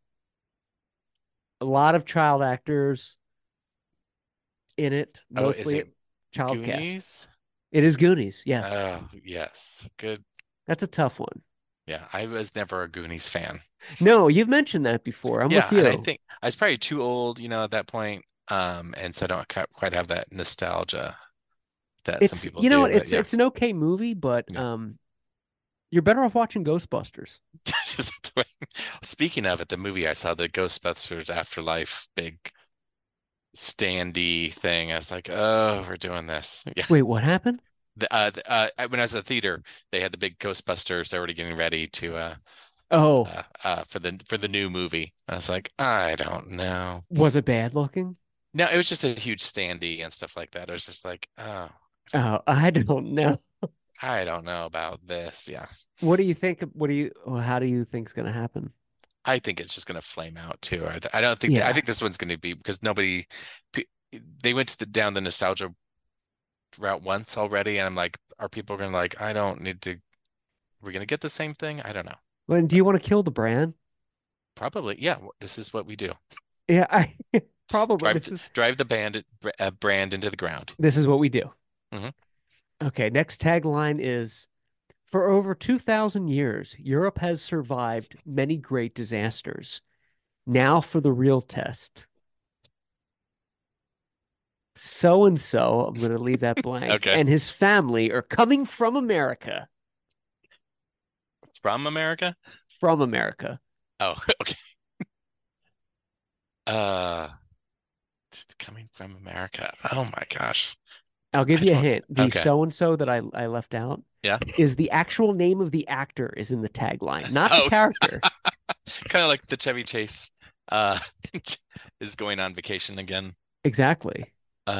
a lot of child actors in it, Oh, is mostly it child cast. Goonies? It is Goonies. Yes, Oh, yes. Good. that's a tough one. Yeah, I was never a Goonies fan. No, you've mentioned that before. I'm Yeah, with and I you. think I was probably too old, at that point. And so I don't quite have that nostalgia that some It's people you know do, what, but yeah. it's an okay movie, but Yeah. you're better off watching Ghostbusters. Just the way- Speaking of it, the movie I saw, the Ghostbusters Afterlife big standee thing, I was like, oh, we're doing this. Yeah. Wait, what happened? When I was at the theater, they had the big Ghostbusters. They're already getting ready to Oh, for the new movie. I was like, I don't know. was it bad looking? No, it was just a huge standee and stuff like that. I was just like, oh, Oh, I don't know. I don't know about this. Yeah. What do you think? How do you think's gonna happen? I think it's just going to flame out too. I don't think I Yeah. think this one's going to be because they went to down the nostalgia route once already, and I'm like, are people going to like? I don't need to. We're going to get the same thing. I don't know. Well, do you want to kill the brand? Probably, yeah. This is what we do. Yeah, I probably Drive the brand into the ground. this is what we do. Mhm. Okay, next tagline is for over 2,000 years, Europe has survived many great disasters. Now for the real test. So and so, I'm going to leave that blank, Okay. and his family are coming from America. From America? From America. Oh, okay. Uh, coming from America. Oh my gosh. I'll give I you a don't. hint. The Okay. so and so that I left out Yeah. is the actual name of the actor is in the tagline, not the Oh, character. kind of like the Chevy Chase uh is going on vacation again. Exactly.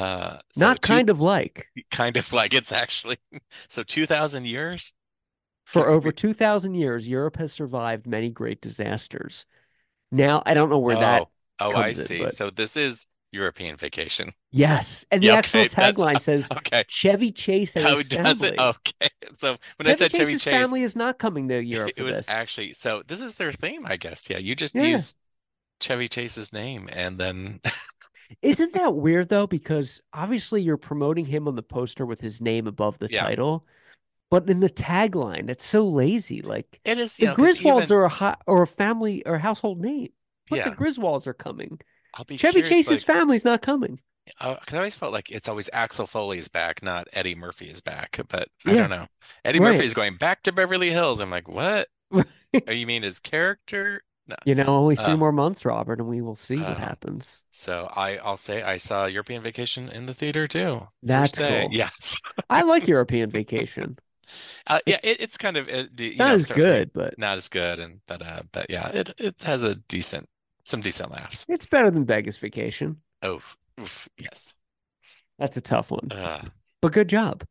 So Not two kind of like. kind of like it's actually so 2000 years. For over 2,000 years, Europe has survived many great disasters. Now, I don't know where that Oh, I comes in, see. but So this is European vacation. yes. And the Yeah, actual okay, that's tagline says okay. Chevy Chase and How his does it? family. Okay. So when I Chevy said Chevy Chase's Chase, family is not coming to Europe it for was this. actually so this is their theme, I guess. Yeah, you just Yeah. use Chevy Chase's name and then Isn't that weird though? Because obviously you're promoting him on the poster with his name above the yeah, title, but in the tagline, it's so lazy. Like it is, the because Griswolds even are a family or a household name. Look, the yeah, Griswolds are coming. I'll be Chevy curious Chase's like family's not coming. because I always felt like it's always Axel Foley is back, not Eddie Murphy is back. But I Yeah, don't know. Eddie Murphy right. is going back to Beverly Hills. I'm like, what? Oh, you mean his character? No. Only three Uh, more months, Robert, and we will see what um, happens. so I'll say I saw European Vacation in the theater too. First That's day. cool. Yes. I like European Vacation. Yeah, It, it's kind of not as certainly good, but not as good, and but yeah, it has some decent laughs. it's better than Vegas Vacation. Oh, oof, yes. That's a tough one, Uh, but good job.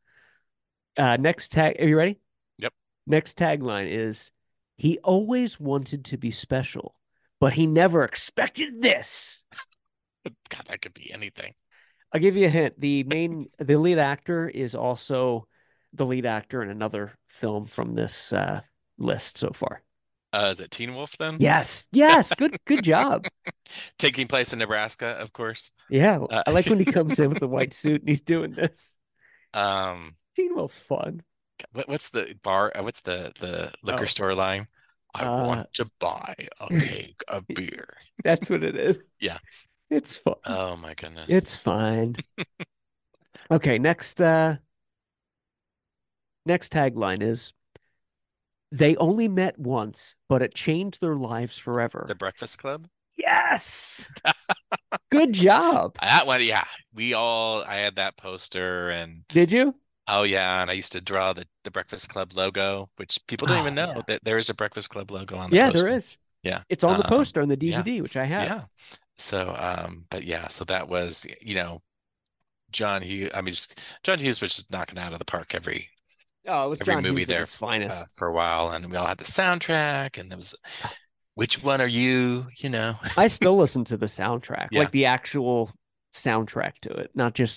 Next tag, are you ready? yep. Next tagline is he always wanted to be special, but he never expected this. God, that could be anything. I'll give you a hint. The lead actor is also the lead actor in another film from this list so far. Is it Teen Wolf then? Yes, yes, good job. Taking place in Nebraska, of course. Yeah, Uh, I like when he comes in with a white suit and he's doing this. um, Teen Wolf's fun. what's the bar? What's the liquor Oh, store line? I uh, want to buy a keg of beer. that's what it is. Yeah. It's fun. Oh my goodness. It's fine. Okay, next tagline is they only met once, but it changed their lives forever. The Breakfast Club? Yes. Good job. That one, yeah. I had that poster and Did you? oh yeah, and I used to draw the Breakfast Club logo, which people don't even Oh, know yeah. that there is a Breakfast Club logo on the Yeah, there poster. is. Yeah. It's on the poster on the Yeah. DVD, which I have. Yeah. So, but yeah, so that was, John Hughes. I mean, John Hughes was just knocking it out of the park every Oh, it was John movie Hughes at there his finest. for a while, and we all had the soundtrack, and there was, which one are you? I still listen to the soundtrack, Yeah. like the actual soundtrack to it, not just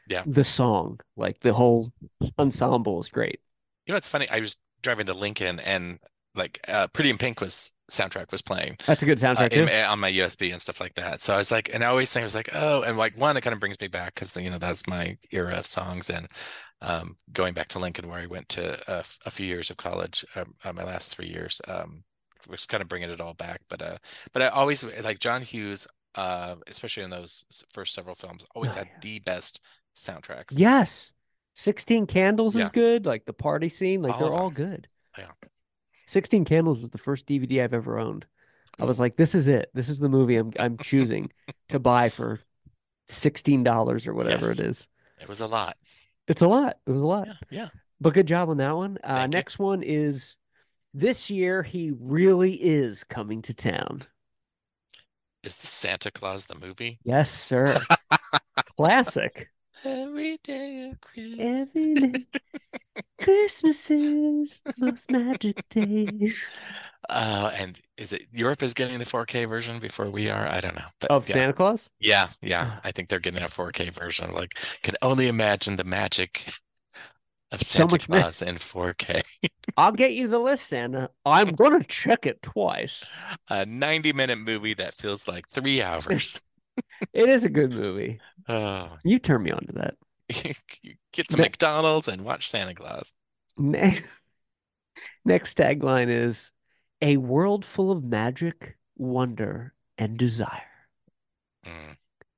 Yeah. the song, like the whole ensemble is great. You know, it's funny. I was driving to Lincoln and like Pretty in Pink was soundtrack was playing That's a good soundtrack too. on my USB and stuff like that. So I was like, and I always think I was like, oh, and like one, it kind of brings me back because that's my era of songs and going back to Lincoln where I went to a few years of college, my last 3 years, was kind of bringing it all back. But I always like John Hughes, especially in those first several films, always Oh, had yeah. the best soundtracks. Yes. 16 Candles is Yeah, good. Like the party scene, like all they're of all them. good. Yeah. 16 Candles was the first DVD I've ever owned. I Ooh. was like, this is it. This is the movie I'm choosing to buy for $16 or whatever it Yes, is. it was a lot. It's a lot. It was a lot. Yeah, yeah. But good job on that one. Thank you. Next one is this year he really is coming to town. Is the Santa Claus the movie? Yes, sir. Classic. Every day of Christmas. Every day. Christmas is the most magic days. And is it Europe is getting the 4K version before we are? I don't know. But Of yeah. Santa Claus? Yeah, yeah. I think they're getting a 4K version. Like, can only imagine the magic of So Santa much ma Claus in 4K. I'll get you the list, Santa. I'm gonna check it twice. A 90-minute movie that feels like 3 hours. It is a good movie. Oh, You turn me on to that. you get some Ne McDonald's and watch Santa Claus. next, next tagline is a world full of magic, wonder, and desire. Mm.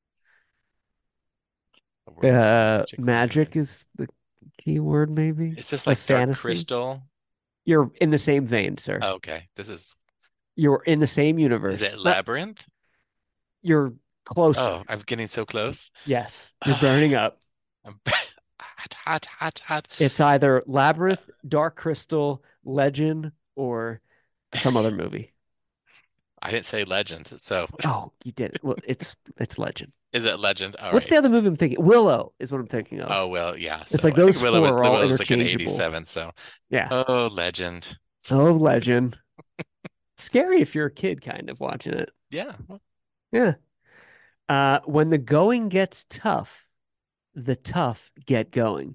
A world full of magic, wonder, Magic and is the key word, maybe, is this of like Dark fantasy. Crystal? You're in the same vein, sir. Okay, this You're in the same is it universe. Not, Labyrinth? you're closer. Oh, I'm getting so close. Yes, you're Ah, burning up. I'm hot, hot, hot, hot. It's either Labyrinth, Dark Crystal, Legend, or some other movie. I didn't say Legend, so Oh, you did it. Well, it's Legend. is it Legend? All What's right. the other movie I'm thinking? Willow is what I'm thinking Oh of. well, yeah. It's So like I think those four are The all Willow was like an interchangeable. 87. So Yeah. oh, Legend. Oh, Legend. Scary if you're a kid kind of watching it. Yeah. Well, Yeah. When the going gets tough, the tough get going.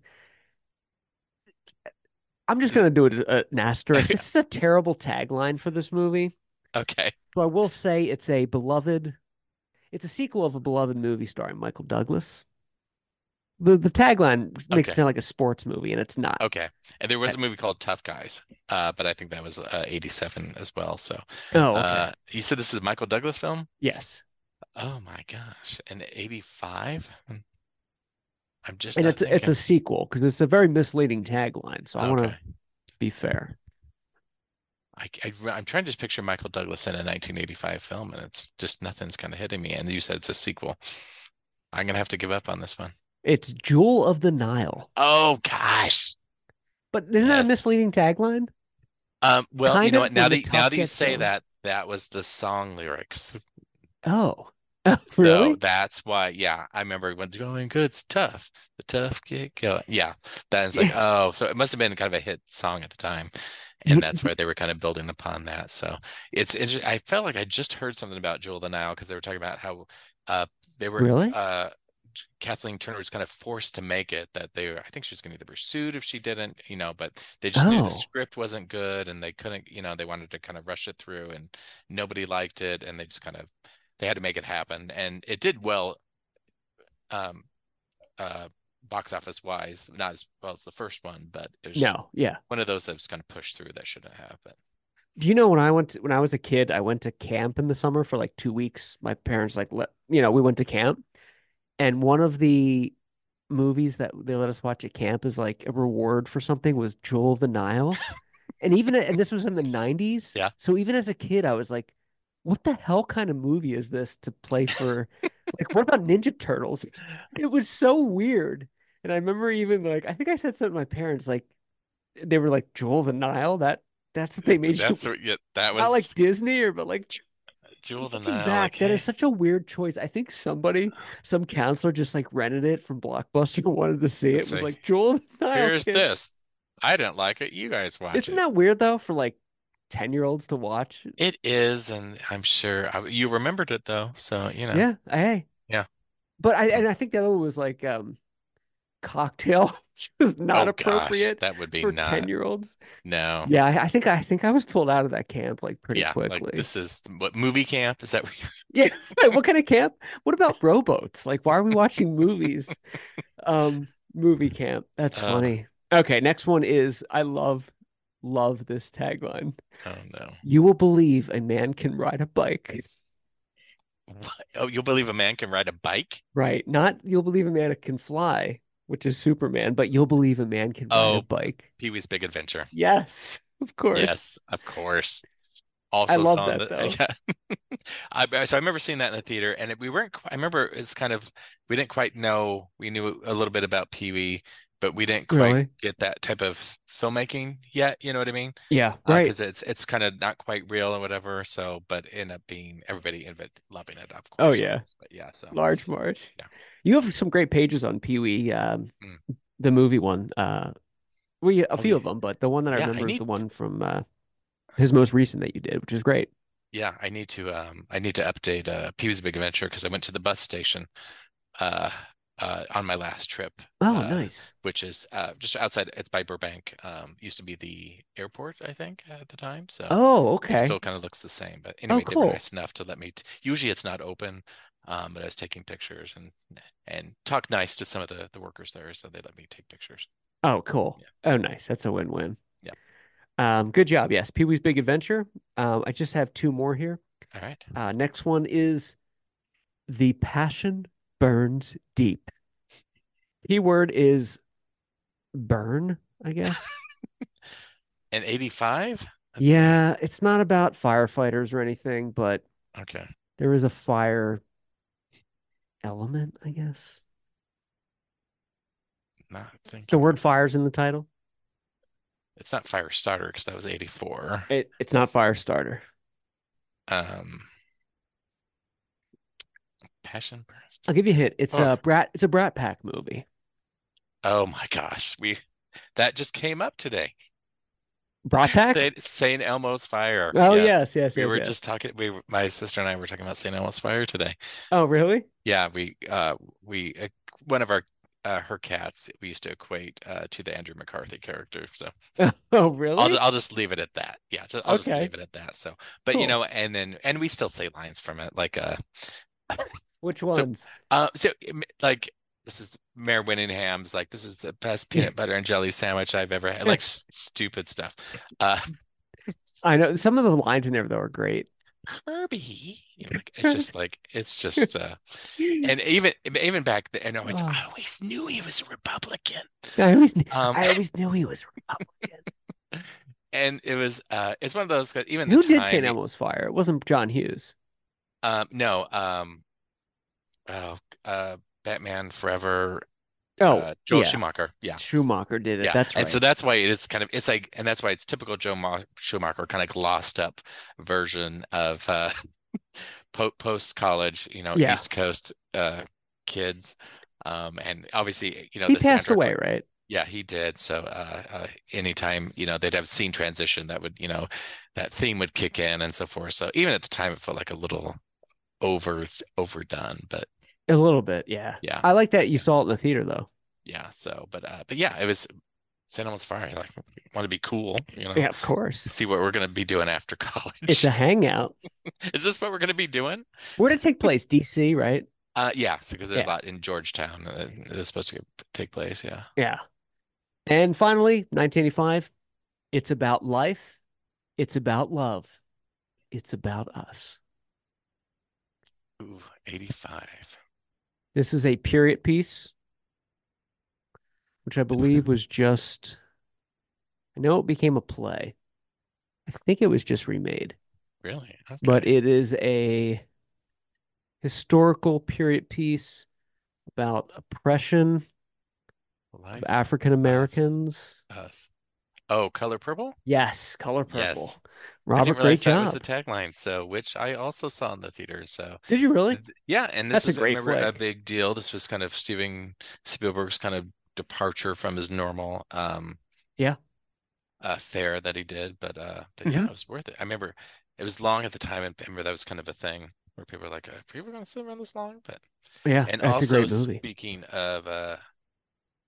I'm just gonna do it an asterisk. This is a terrible tagline for this movie. okay. So I will say it's a sequel of a beloved movie starring Michael Douglas. The tagline makes it Okay. sound like a sports movie, and it's not. Okay. And there was a movie called Tough Guys, but I think that was 87 as well. So Oh, okay. you said this is a Michael Douglas film? Yes. Oh my gosh. And 85? I'm just And not it's a thinking. sequel because it's a very misleading tagline. So I want to Okay. be fair. I'm trying to just picture Michael Douglas in a 1985 film, and it's just nothing's kind of hitting me. And you said it's a sequel. I'm gonna have to give up on this one. It's Jewel of the Nile. Oh gosh. But isn't that a Yes. misleading tagline? Well, you Kind know of what? when the Now tough that you gets say going. that, that was the song lyrics. Oh. So Really? that's why, yeah, I remember when it's going good, it's tough. The tough get going. Yeah. That's like, Yeah. oh, so it must have been kind of a hit song at the time. And that's why they were kind of building upon that. So it's interesting. I felt like I just heard something about Jewel of the Nile because they were talking about how uh they were Really? Kathleen Turner was kind of forced to make it that I think she was going to either be sued if she didn't, but they just knew the Oh. script wasn't good and they couldn't, they wanted to kind of rush it through and nobody liked it and they just kind of, they had to make it happen. And it did well, um, uh, box office wise, not as well as the first one, but it was just No. Yeah. one of those that was kind of pushed through that shouldn't happen. Do you know when I was a kid, I went to camp in the summer for like 2 weeks. My parents we went to camp, and one of the movies that they let us watch at camp is like a reward for something was Jewel of the Nile. And this was in the 90s. Yeah. So even as a kid, I was like, what the hell kind of movie is this to play for? Like, what about Ninja Turtles? It was so weird. And I remember even like, I think I said something to my parents, like they were like, Jewel of the Nile, that's what they made you, That's what, yeah, that not like was Disney or but like Jewel of the looking Nile. back, that is Okay. such a weird choice. I think some counselor just like rented it from Blockbuster and wanted to see it. It Let's was see. like Jewel of the Nile Here's kids. this. I didn't like it. You guys watch Isn't it. that weird though for like 10-year-olds to watch? It is, and I'm sure you remembered it though. So, Yeah, hey. yeah. But I think the other one was like cocktail, which was not Oh gosh, appropriate that would be for not. 10-year-olds. No. Yeah, I think I was pulled out of that camp like pretty Yeah, like quickly. this is what movie camp? Is that what you're Yeah, right, what kind of camp? What about rowboats? Like, why are we watching movies? Movie camp. That's uh funny. Okay, next one is I love this tagline. oh no. You will believe a man can ride a bike. What? Oh, you'll believe a man can ride a bike? Right. Not you'll believe a man can fly, which is Superman, but you'll believe a man can ride a Oh, bike. Pee-wee's Big Adventure. Yes, of course. Yes, of course. I Also love saw that the though. yeah. So I remember seeing that in the theater, and we weren't. I remember it's kind of we didn't quite know. We knew a little bit about Pee-wee, but we didn't quite Really? get that type of filmmaking yet. You know what I mean? Yeah, right. Because it's kind of not quite real or whatever. So, but ended up being everybody ended up loving it, of Oh course, yeah. always. But yeah, so Large March. yeah. You have some great pages on Pee-wee, Mm. the movie one. Well, yeah, a Oh few yeah, of them, but the one that I yeah. I remember is need the one from his most recent that you did, which is great. yeah. I need to update Pee-wee's Big Adventure because I went to the bus station uh, on my last trip, Oh, uh, nice. which is just outside. It's by Burbank. Used to be the airport, I think, at the time. So Oh, it still okay. kind of looks the same. But Oh, anyway, they were cool. nice enough to let me. Usually, it's not open, but I was taking pictures and talk nice to some of the workers there, so they let me take pictures. Oh, cool. Yeah, Oh, nice. That's a win-win. yeah. Good job. Yes, Pee-wee's Big Adventure. I just have two more here. All right. Next one is The Passion Burns Deep. Keyword is burn, I guess. And 85. Let's see. Yeah, it's not about firefighters or anything, but Okay. there is a fire element, I guess. Not The thinking. word fire's in the title. It's not Firestarter because that was 84. It's not Firestarter. Um, Passion Burns. I'll give you a hint. It's Oh, a Brat Pack movie. oh my gosh. That just came up today. Brat Pack? Saint Elmo's Fire. Oh Yes. yes, yes, We yes, were yes. just talking my sister and I were talking about Saint Elmo's Fire today. Oh really? Yeah, we one of our her cats we used to equate to the Andrew McCarthy character. So Oh really? I'll just leave it at that. Yeah, I'll just Okay, leave it at that. So, but cool. and we still say lines from it like Which so ones? like this is Mayor Winningham's like this is the best peanut butter and jelly sandwich I've ever had. Like stupid stuff. Uh I know some of the lines in there though are great. Kirby. Like it's just and even back then, no, it's Oh, I always knew he was a Republican. I always, Um I always knew he was a Republican. and it was it's one of those even the Who did time St. Elmo's Fire? It wasn't John Hughes. no oh Batman Forever Oh, Joel yeah. Schumacher. Yeah. Schumacher did it. Yeah. That's And so right. that's why it's kind of it's like and that's why it's typical Schumacher kind of glossed up version of post college, Yeah. East Coast kids. And obviously, He the passed soundtrack away, right? yeah, he did. So anytime, they'd have scene transition that would, that theme would kick in and so forth. So even at the time it felt like a little overdone, but A little bit, yeah. yeah. I like that you Yeah. saw it in the theater though. Yeah. So but yeah, it was St. Elmo's Fire. Like want to be cool, Yeah, of course. see what we're gonna be doing after It's a college. hangout. Is this what we're gonna be doing? Where did it take place? DC, right? Yeah, so because there's a Yeah. lot in Georgetown it was supposed to take place. Yeah. Yeah. And finally, 1985, it's about life. It's about love. It's about us. Ooh, 85. This is a period piece, which I believe was just, I know it became a play. I think it was just remade, Really? but Okay. it is a historical period piece about oppression of Life African of Americans. Us. Oh, Color Purple? Yes, Color Yes. Purple. I didn't Robert, great realize that was the job. tagline. So, which I also saw in the theater. So, Did you really? yeah, and this That's a was, I great remember, a flick. big deal. This was kind of Steven Spielberg's kind of departure from his normal Yeah. fare that he did. But yeah, Hmm. it was worth it. I remember it was long at the time, and I remember that was kind of a thing where people were like, "Are people going to sit around this long?" But Yeah, and that's a also great movie. speaking of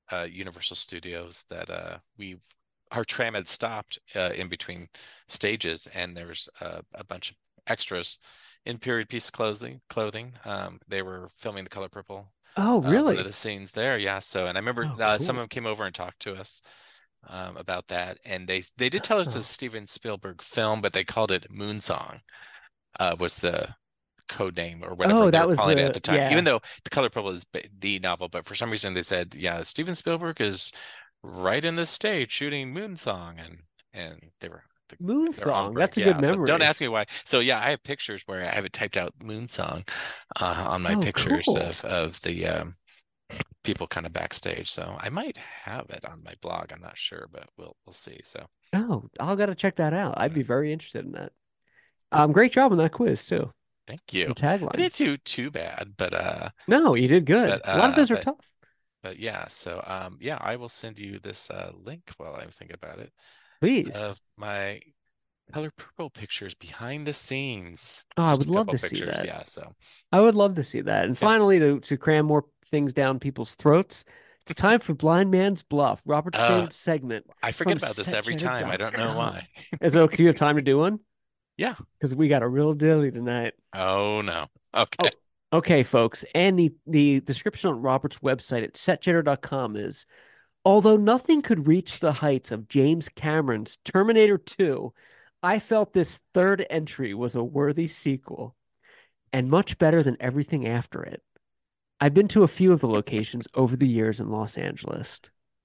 Universal Studios that our tram had stopped in between stages, and there's a bunch of extras in period piece clothing. They were filming The Color Purple, Oh, one of really? the scenes there. Yeah. So, and I remember Oh, some of cool. them came over and talked to us about that, and they did tell us it's a Oh, Steven Spielberg film, but they called it Moonsong. Was the code name or whatever oh, they that were was calling it at the the time, even yeah. though The Color Purple is the novel. But for some reason they said, yeah, Steven Spielberg is right in this stage shooting Moonsong, and Moon they're on Song. break. That's a good Yeah, so don't memory. ask me why. So yeah, I have pictures where I have it typed out Moonsong on my Oh, pictures cool. of the people kind of backstage. So I might have it on my blog. I'm not sure, but we'll see. So Oh, I'll gotta check that out. I'd uh, be very interested in that. Great job on that quiz too. thank you. The I tagline. didn't do too bad, No, you did good. but A lot of uh those are but tough. but yeah. So yeah, I will send you this link while I think about it Please. of my Color Purple pictures behind the scenes. Oh, I Just would a love couple to see pictures. that. Yeah. So I would love to see that. And yeah. finally, to cram more things down people's throats, it's time for Blind Man's Bluff, Robert's Uh, favorite segment I from forget about this every time. I don't know setcheddar.com. why. Is it okay? Do you have time to do one? Yeah. Because we got a real dilly tonight. Oh no. Okay. Oh, okay, folks. And the description on Robert's website at setjetter.com is although nothing could reach the heights of James Cameron's Terminator 2, I felt this third entry was a worthy sequel and much better than everything after it. I've been to a few of the locations over the years in Los Angeles.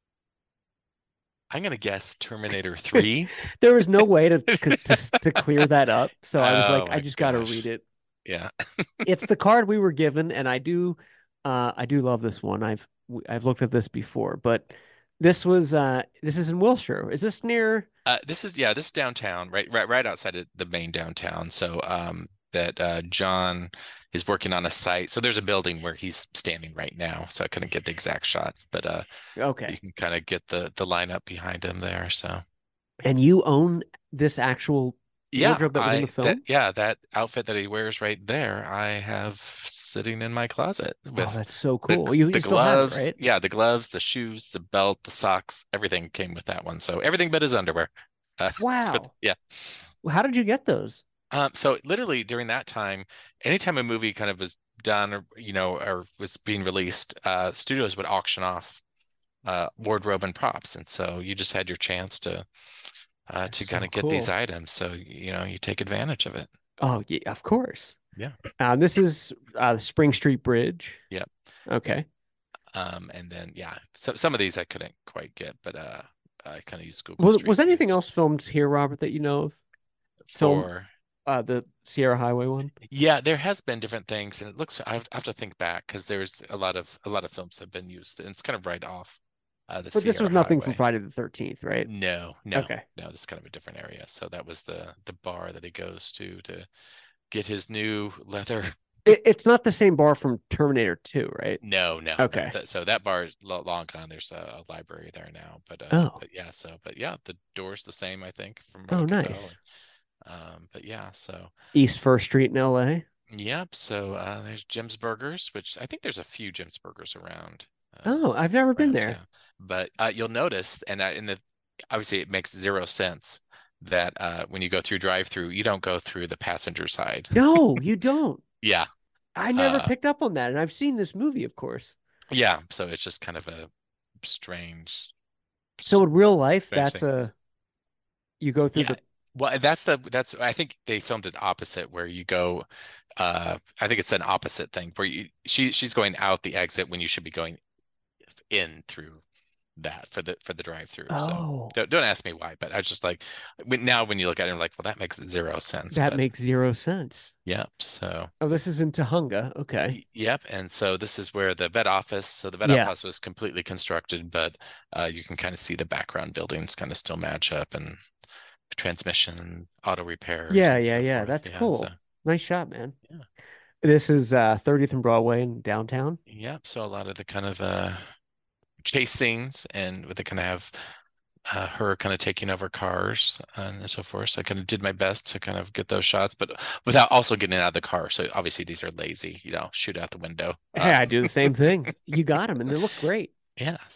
I'm gonna guess Terminator 3. There was no way to clear that up, so I was Oh like, I my just got to read gosh. it. Yeah. It's the card we were given, and I do love this one. I've looked at this before, but this is in Wilshire. Is this near? This is downtown, right outside of the main downtown. So that John is working on a site. So there's a building where he's standing right now. So I couldn't get the exact shots, but you Okay, can kind of get the lineup behind him there. So and you own this actual yeah, wardrobe that was in the film? that outfit that he wears right there, I have sitting in my closet Oh, with that's so the cool. You the still have it, gloves. right? Yeah, the gloves, the shoes, the belt, the socks, everything came with that one. So everything but his underwear. Wow. Yeah. Well, how did you get those? So literally during that time, anytime a movie kind of was done or or was being released, studios would auction off wardrobe and props. And so you just had your chance That's to kind so of get these cool. items. So you take advantage of it. Oh, yeah, of course. Yeah. This is the Spring Street Bridge. Yeah. Okay. And then yeah, so some of these I couldn't quite get, but I kind of used Google Was Street View. anything So else filmed here, Robert, that you know of? Film for the Sierra Highway one? yeah, there has been different things, and it looks I have to think back because there's a lot of films have been used, and it's kind of right off the But this was Sierra nothing from Highway. Friday the 13th, right? No, no, Okay. no. This is kind of a different area. So that was the bar that he goes to get his new leather. It's not the same bar from Terminator 2, right? No, no, no. Okay. So that bar is long gone. There's a library there now, Oh. but yeah. So but yeah, the door's the same, I think, from what I Oh, could tell. nice. But yeah, so East First Street in LA. yep. So there's Jim's Burgers, which I think there's a few Jim's Burgers Oh, I've never been around there. town. But you'll notice, and obviously it makes zero sense that when you go through drive-through, you don't go through the passenger side. No, you don't. Yeah. I never Uh, picked up on that, and I've seen this movie, of course. yeah. So it's just kind of a strange, So in real life, strange that's thing. a you go through Yeah. the Well, that's I think they filmed it opposite where you go I think it's an opposite thing where she's going out the exit when you should be going in through that for the drive-through. So Oh, don't ask me why, but I was just like now when you look at it, you're like, well, that makes zero sense. that But makes zero sense. yep. So Oh, this is in Tahunga. Okay. yep. And so this is where the vet office. So the vet Yeah. office was completely constructed, but you can kind of see the background buildings kind of still match up and transmission, auto repairs, Yeah, and yeah, so yeah. forth. That's Yeah. So cool. Nice shot, man. yeah. This is 30th and Broadway in downtown. Yep. So a lot of the kind of chase scenes and with the kind of have her kind of taking over cars and so forth. So I kind of did my best to kind of get those shots, but without also getting out of the car. So obviously these are lazy, shoot out the window. Hey, I do the same thing. You got them, and they look great. Yeah. So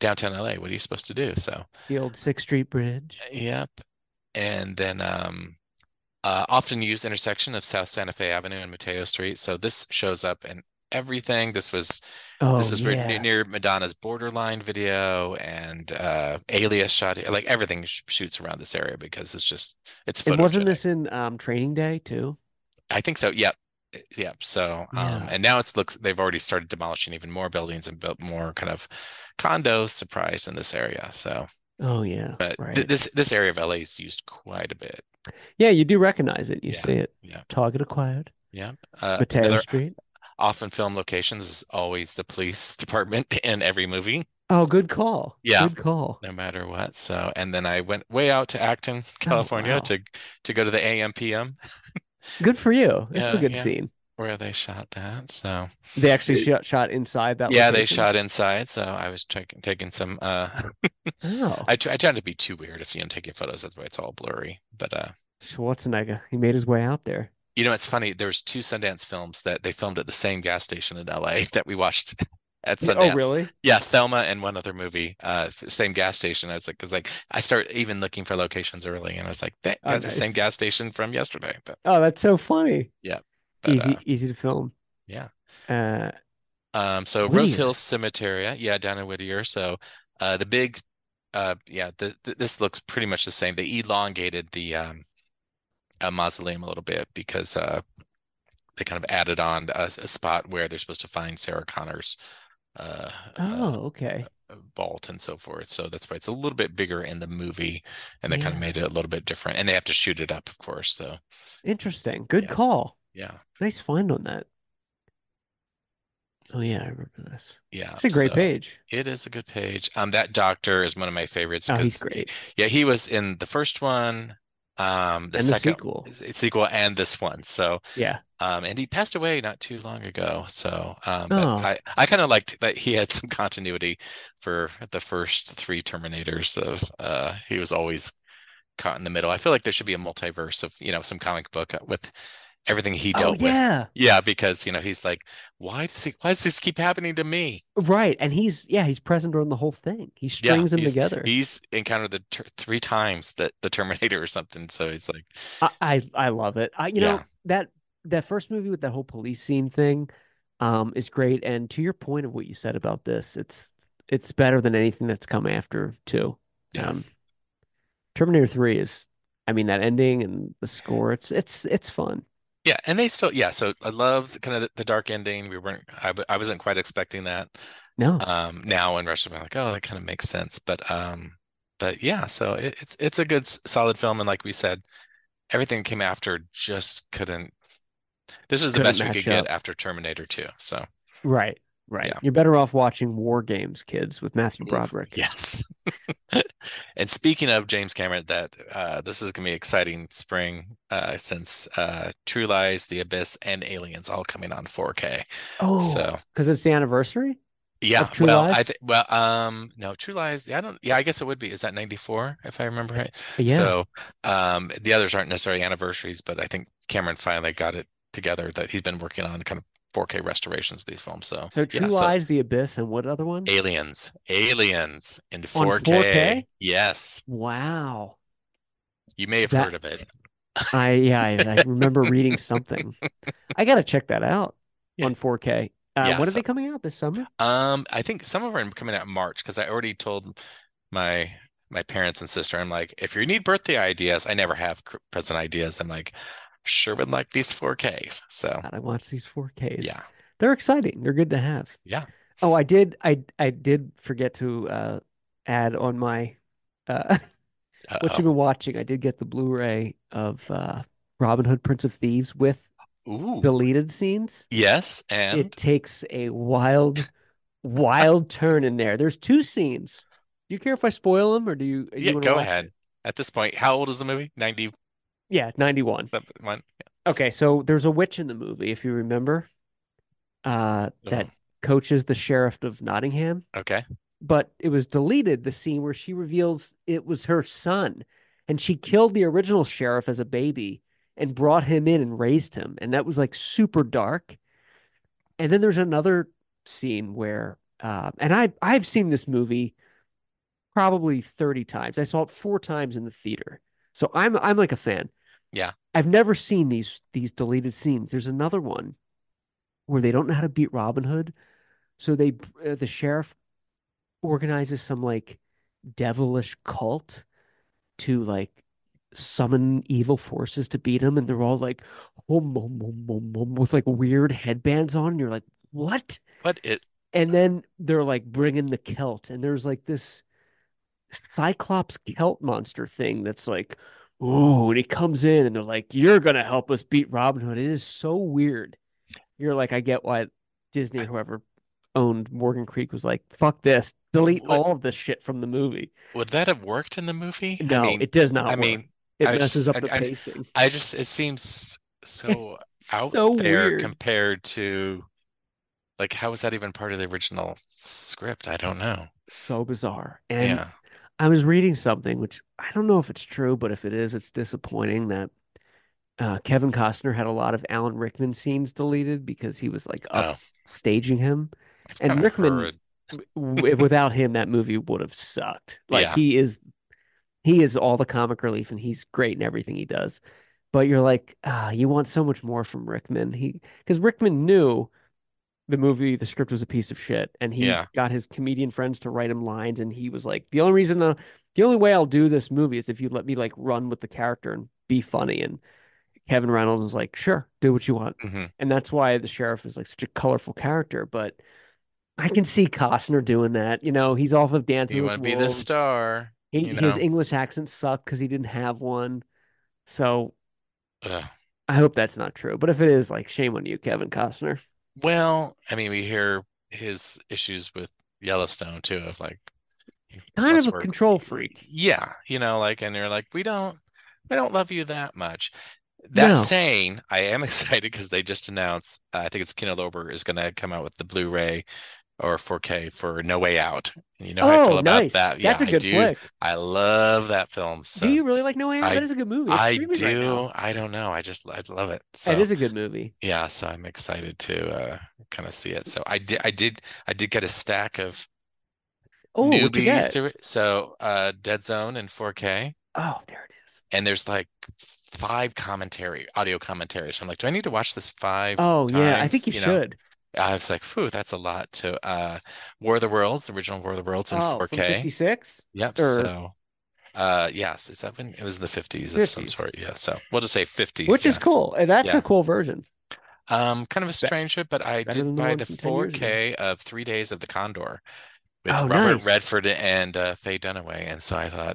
downtown LA. What are you supposed to do? So, The old Sixth Street Bridge. yep. And then often used intersection of South Santa Fe Avenue and Mateo Street. So this shows up in everything. This Oh is written yeah. near Madonna's Borderline video and Alias shot, like everything shoots around this area because it's And wasn't photogenic. this in Training Day too? I think so. Yep. Yep. So, Yeah. and now they've already started demolishing even more buildings and built more kind of condos, surprise in this area. So, Oh yeah. but Right. this area of LA is used quite a bit. Yeah, you do recognize it. You Yeah. see it. Yeah. Target acquired. Yeah. Mateo Another Street. often film locations is always the police department in every movie. Oh, good call. Yeah. Good call. No matter what. So, and then I went way out to Acton, Oh, California wow. to go to the AM/PM. Good for you. It's a Yeah, good yeah, scene. where they shot that. So, They actually shot inside that yeah, they location. shot inside. So I was taking some Oh, I try not to be too weird if taking photos, that's why it's all blurry. But Schwarzenegger. He made his way out there. it's funny, there's two Sundance films that they filmed at the same gas station in LA that we watched at Oh, Sundance. really? Yeah, Thelma and one other movie, same gas station. I was like, because like I start even looking for locations early, and I was like, Oh, that's the same nice. gas station from yesterday. But Oh, that's so funny. yeah, but Easy to film. yeah. Uh, So Rose Hill Whittier. Cemetery, yeah, down in Whittier. So the big yeah, this looks pretty much the same. They elongated the mausoleum a little bit because they kind of added on a spot where they're supposed to find Sarah Connor's uh, uh, Oh, okay. vault and so forth. So that's why it's a little bit bigger in the movie, and they kind of Yeah. made it a little bit different. And they have to shoot it up, of course. So Interesting. Good yeah, call. yeah, Nice find on that. Oh yeah, I remember this. yeah. It's a great So page. it is a good page. That doctor is one of my favorites Oh, he's because great. yeah, he was in the first one, the And the second sequel. sequel, and this one. So Yeah. and he passed away not too long ago. So, but Oh, I kind of liked that he had some continuity for the first three Terminators of he was always caught in the middle. I feel like there should be a multiverse of, some comic book with everything he oh dealt with. yeah. Yeah, because, he's like, why does this keep happening to me? Right. And he's present on the whole thing. He Yeah, strings them together. he's encountered the three times that the Terminator or something. So he's like, I love it. yeah, That first movie with that whole police scene thing, is great. And to your point of what you said about this, it's better than anything that's come after too. yeah. Um, Terminator 3 is, I mean, that ending and the score, it's fun. Yeah, and they still, yeah. So I love kind of the dark ending. I wasn't quite expecting that. No, Now in retrospect, I'm like, oh, that kind of makes sense. But yeah. So it's a good solid film, and like we said, everything that came after just couldn't. This was the couldn't best we could match get up. after Terminator 2. So Right, right. yeah. You're better off watching War Games, kids, with Matthew Oof, Broderick. yes. And speaking of James Cameron, that this is gonna be exciting spring since True Lies, The Abyss, and Aliens all coming on 4K. Oh, So because it's the anniversary yeah, of True well, Lies. no, True Lies. Yeah, I guess it would be. Is that 94 if I remember right? Yeah. So the others aren't necessarily anniversaries, but I think Cameron finally got it together that he's been working on kind of 4K restorations of these films. So So yeah, True so Lies, The Abyss, and what other one? Aliens in On 4K. 4K? Yes, Wow. you may have That heard of it. I remember reading something. I gotta check that out Yeah. on 4K. Yeah, When are so they coming out this summer? I think some of them are coming out in March because I already told my parents and sister, I'm like, if you need birthday ideas, I never have present ideas. I'm like, sure would like these 4Ks. So God, I watch these 4Ks. yeah, They're exciting. They're good to have. yeah. Oh, I did forget to add on my what Uh-oh. you've been watching. I did get the Blu-ray of Robin Hood Prince of Thieves with Ooh, deleted scenes. yes, It and takes a wild turn in there. There's two scenes. Do you care if I spoil them, or do you yeah, want to go watch ahead. it? At this point, how old is the movie? 91. Yeah, 91. Okay, so there's a witch in the movie, if you remember, Oh, that coaches the sheriff of Nottingham, okay. but it was deleted, the scene where she reveals it was her son, and she killed the original sheriff as a baby and brought him in and raised him, and that was like super dark. And then there's another scene where, and I've seen this movie probably 30 times. I saw it 4 times in the theater. So I'm like a fan. Yeah. I've never seen these deleted scenes. There's another one where they don't know how to beat Robin Hood, so the sheriff organizes some like devilish cult to like summon evil forces to beat him, and they're all like with like weird headbands on, and you're like, what? But it And then they're like bringing the Celt, and there's like this Cyclops Celt monster thing that's like, ooh, and he comes in, and they're like, you're gonna help us beat Robin Hood. It is so weird. You're like, I get why Disney or whoever owned Morgan Creek was like, fuck this, delete would all of this shit from the movie. would that have worked in the movie? No, it does I not work. mean, It messes up the pacing. I just it seems so out So there weird. compared to like how was that even part of the original script? I don't know. So bizarre. And Yeah. I was reading something, which I don't know if it's true, but if it is, it's disappointing that Kevin Costner had a lot of Alan Rickman scenes deleted because he was like up Oh, staging him. I've kind And of Rickman, heard. without him, that movie would have sucked. Like Yeah. he is all the comic relief, and he's great in everything he does. But you're like, you want so much more from Rickman. Because Rickman knew the script was a piece of shit, and he Yeah. got his comedian friends to write him lines, and he was like, the only way I'll do this movie is if you let me like run with the character and be funny. And Kevin Reynolds was like, sure, do what you want. Hmm. And that's why the sheriff is like such a colorful character. But I can see Costner doing that. He's off of You Dancing with want to be the Wolves. star, His English accent sucked because he didn't have one. So Ugh. I hope that's not true. But if it is, like, shame on you, Kevin Costner. Well, I mean, we hear his issues with Yellowstone too, of like he Kind of wants a to work. control freak. Yeah, like, and you're like, we don't love you that much. That No. saying, I am excited because they just announced, I think it's Kino Lorber is going to come out with the Blu-ray or 4K for No Way Out. And you know how I Oh, feel about nice. that. Yeah, That's a I good do. flick. I love that film. Do So you really like No Way Out? That I is a good movie. It's I streaming right now. do. I don't know. I love it. It So is a good movie. yeah, so I'm excited to kind of see it. So I did get a stack of Oh, what'd you newbies get? to it. So Dead Zone in 4K. Oh, there it is. And there's like 5 audio commentaries. So I'm like, do I need to watch this five Oh, yeah. I times? think you should. I was like, whew, that's a lot to War of the Worlds, original War of the Worlds in Oh, from 4K. 56 Yep. or So yes, is that when it was the 50s of some 50s, sort? Yeah. So we'll just say 50s. which is Yeah. cool. And that's a Yeah. cool version. Kind of a Be- strange trip, but I Better did than the buy one the from 10 years ago. 4K of 3 Days of the Condor with Oh, Robert nice. Redford and Faye Dunaway. And so I thought,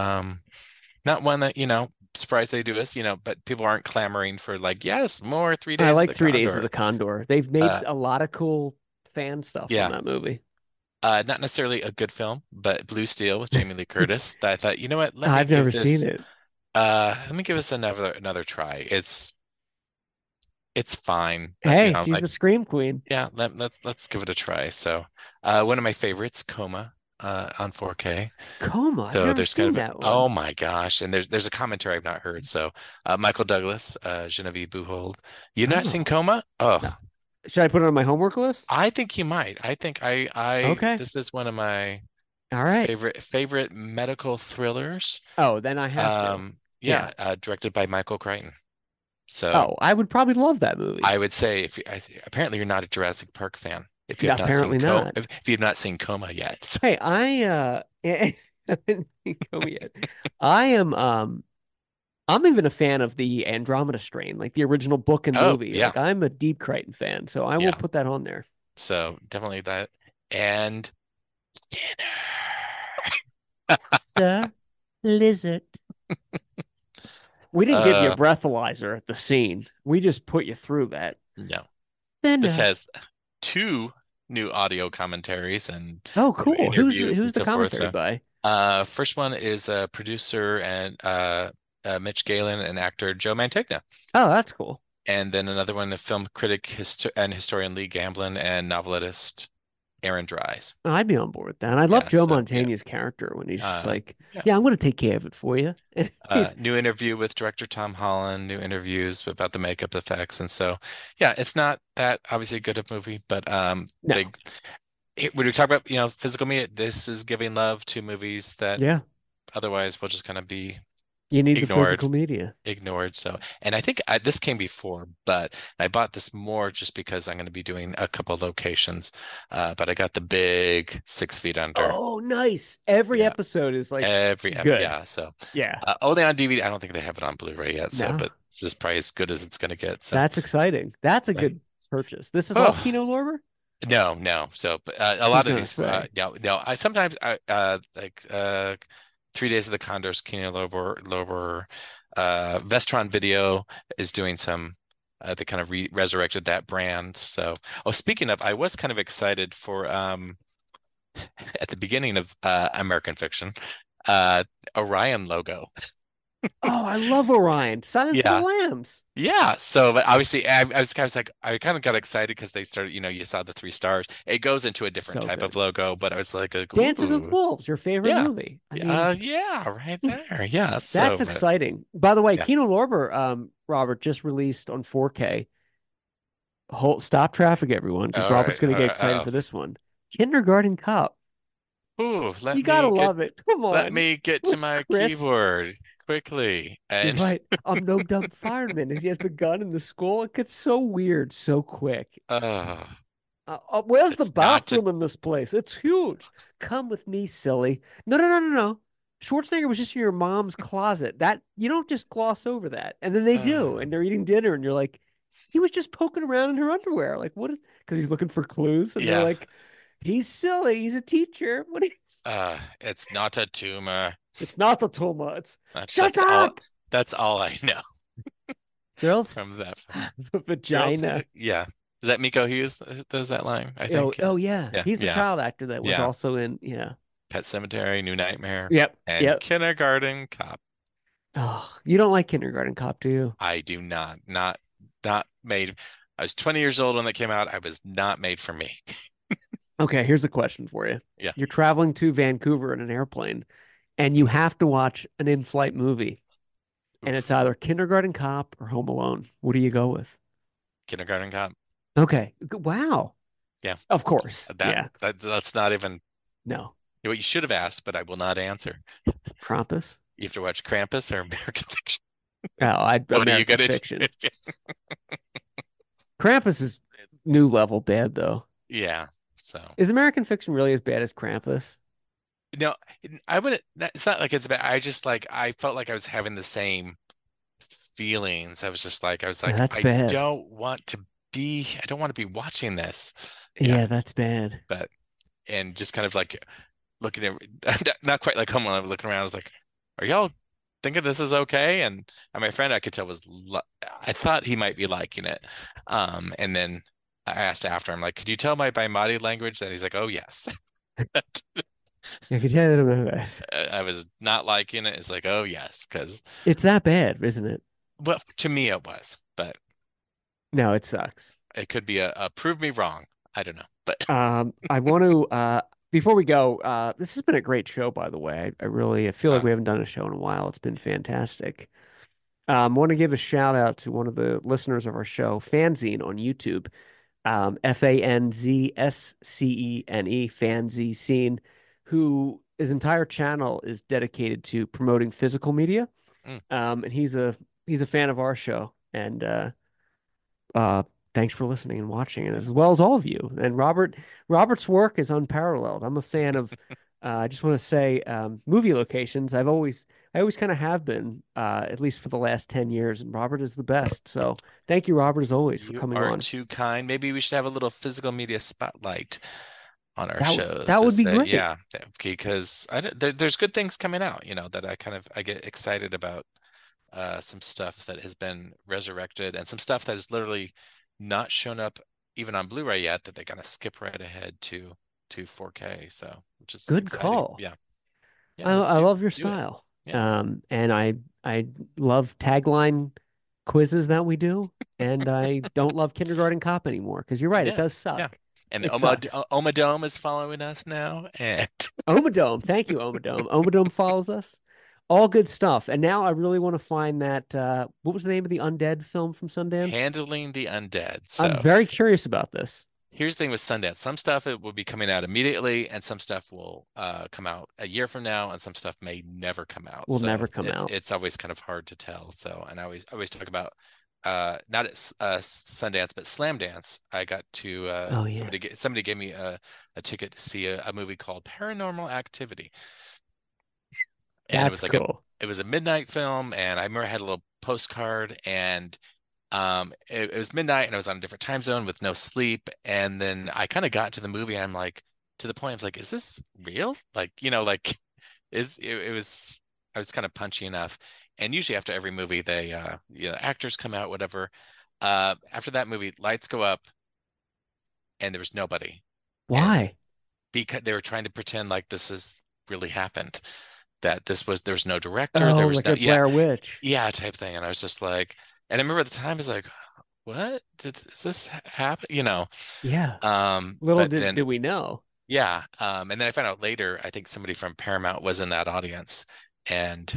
not one that, surprised they do this, but people aren't clamoring for like, yes, more Three I Days of like the 3 Days of the Condor. Condor. They've made Uh, a lot of cool fan stuff from yeah, that movie. not necessarily a good film, but Blue Steel with Jamie Lee Curtis. That I thought, you know what? I've never seen it. Let me give this another try. It's fine, but Hey, she's the Scream Queen. yeah, let's give it a try. So, one of my favorites, Coma, on 4K. Coma. I've So never there's kind seen of that oh one. my gosh, and there's a commentary I've not heard. So, Michael Douglas, Genevieve Buchhold. You've not seen Oh, Coma? no. Oh, Should I put it on my homework list? I think you might. I think Okay. this is one of my All right. favorite medical thrillers. Oh, then I have to. Yeah. Yeah, directed by Michael Crichton. So Oh, I would probably love that movie. I would say apparently you're not a Jurassic Park fan if you Yeah, have not seen apparently not. if you have not seen Coma yet. Hey, I haven't seen Coma yet. I am I'm even a fan of the Andromeda Strain, like the original book and Oh, movie. yeah. Like I'm a deep Crichton fan, so I will Yeah. put that on there. So definitely that. And The lizard. We didn't give you a uh breathalyzer at the scene. We just put you through that. no. Then This has 2 new audio commentaries and oh, new cool. Who's interviews and the so forth. commentary So by? first one is producer and Mitch Galen and actor Joe Mantegna. Oh, that's cool. And then another one, a film critic and historian Lee Gamblin and novelist Aaron Dries. Oh, I'd be on board with that. I love Yeah, Joe so yeah. Mantegna's character when he's just like, Yeah. yeah, I'm going to take care of it for you. And he's, New interview with director Tom Holland, new interviews about the makeup effects. And so, yeah, it's not that obviously good of movie, but no, they when we talk about, physical media, this is giving love to movies that Yeah, otherwise will just kind of be you need the ignored. physical media. Ignored. So, and I think this came before, but I bought this more just because I'm going to be doing a couple locations. But I got the big 6 Feet Under. Oh, nice. Every Yeah, episode is like good. yeah. So, Yeah. only on DVD. I don't think they have it on Blu-ray yet. So, No, but this is probably as good as it's going to get. So, that's exciting. That's a but, good purchase. This is all oh Kino Lorber? no, no. So, but, a I was lot of gonna these, say. no, no. I sometimes like 3 Days of the Condors, Kino Lorber, Vestron Video is doing some. They kind of resurrected that brand. So, speaking of, I was kind of excited for at the beginning of American Fiction, uh, Orion logo. Oh, I love Orion. Silence of the Yeah, Lambs. yeah. So, but obviously, I was kind of like, I kind of got excited because they started. You saw the 3 stars. It goes into a different So type of good. logo, but I was like, Dances with ooh, Wolves, your favorite yeah, movie. I mean, yeah, right there. Yeah. that's So, but exciting. By the way, yeah. Kino Lorber, Robert, just released on 4K. Stop traffic, everyone, because All Robert's right. going to get excited for this one. Kindergarten Cop. Ooh, You gotta love it. Come let on. me get to With my Chris. keyboard quickly. You're And right. I'm no dumb fireman as he has the gun in the school. It gets so weird so quick. uh, Where's the it's not to bathroom in this place? It's huge. Come with me, silly. No, no, no, no, no. Schwarzenegger was just in your mom's closet. That you don't just gloss over that. And then they do, uh, and they're eating dinner, and you're like, he was just poking around in her underwear. Like, what is because he's looking for clues, and they're yeah. like, he's silly, he's a teacher. What It's not a tumor. it's not the Toma. It's shut That's all up, that's all I know girls. from that film. The Girls, vagina. yeah. Is that Miko Hughes that does that line? I Oh, think. oh yeah. Yeah, He's the yeah, child actor that was yeah. also in, yeah. Pet Cemetery, New Nightmare, Yep. and Yep. Kindergarten Cop. Oh, you don't like Kindergarten Cop, do you? I do not made. I was 20 years old when that came out. I was not made for me. Okay, here's a question for you. Yeah. You're traveling to Vancouver in an airplane and you Mm. have to watch an in-flight movie, and it's Oof. either Kindergarten Cop or Home Alone. What do you go with? Kindergarten Cop. Okay. Wow. Yeah. Of course. That, Yeah. that's not even No. what you should have asked, but I will not answer. Krampus? You have to watch Krampus or American Fiction. Oh, What are you American gonna Fiction. do? Krampus is new level bad though. Yeah. So Is American Fiction really as bad as Krampus? no, I wouldn't. It's not like it's bad. I just like I felt like I was having the same feelings. I was like, That's bad. I don't want to be watching this. Yeah, Yeah, that's bad. but and just kind of like looking at not quite like Home Alone, looking around. I was like, are y'all thinking this is okay? And my friend I could tell I thought he might be liking it. And then I asked after, I'm like, could you tell by body language that he's like, oh yes. I can tell you that I'm not. I was not liking it. It's like, oh yes, because It's that bad, isn't it? well, to me it was, but No, it sucks. it could be a prove me wrong. I don't know, but I want to before we go, this has been a great show, by the way. I feel like uh, we haven't done a show in a while. It's been fantastic. I want to give a shout out to one of the listeners of our show, Fanzine on YouTube. FANZSCENE, Fanzine Scene, who his entire channel is dedicated to promoting physical media. mm, And he's a fan of our show. And uh, thanks for listening and watching, and as well as all of you. And Robert's work is unparalleled. I'm a fan of. I just want to say, movie locations. I always kind of have been, at least for the last 10 years. And Robert is the best. So thank you, Robert, as always, for you coming are on. too kind. Maybe we should have a little physical media spotlight on our That shows that to would be say, great. yeah, because there's good things coming out, that I get excited about. Some stuff that has been resurrected and some stuff that has literally not shown up even on Blu-ray yet that they kind of skip right ahead to 4K. So, which is Good exciting. call. Yeah. Yeah, I let's I love your do it. style. Yeah. And I love tagline quizzes that we do. And I don't love Kindergarten Cop anymore because you're right, it Yeah. does Yeah. suck. And the It sucks. Omadome is following us now. And Omadome. Thank you, Omadome. Omadome follows us. All good stuff. And now I really want to find that what was the name of the undead film from Sundance? Handling the Undead. I'm So very curious about this. here's the thing with Sundance. Some stuff it will be coming out immediately, and some stuff will come out a year from now, and some stuff may never come out. Will never So come out. it's always kind of hard to tell. So, and I always talk about not at Sundance, but Slam Dance. I got to Oh yeah, somebody gave me a ticket to see a movie called Paranormal Activity, and that's cool. it was a midnight film, and I remember I had a little postcard, and it was midnight, and I was on a different time zone with no sleep, and then I kind of got to the movie, and I'm like, to the point, I was like, is this real? Like, like it was, I was kind of punchy enough, and usually after every movie, they actors come out, whatever. After that movie, lights go up, and there was nobody, and Why? because they were trying to pretend like this has really happened, that there's no director, Oh, there was like no, a Blair Witch. yeah, type thing. And I was just like, and I remember at the time I was like, what is this happen? Yeah. Little But did then we know. yeah, and then I found out later, I think somebody from Paramount was in that audience and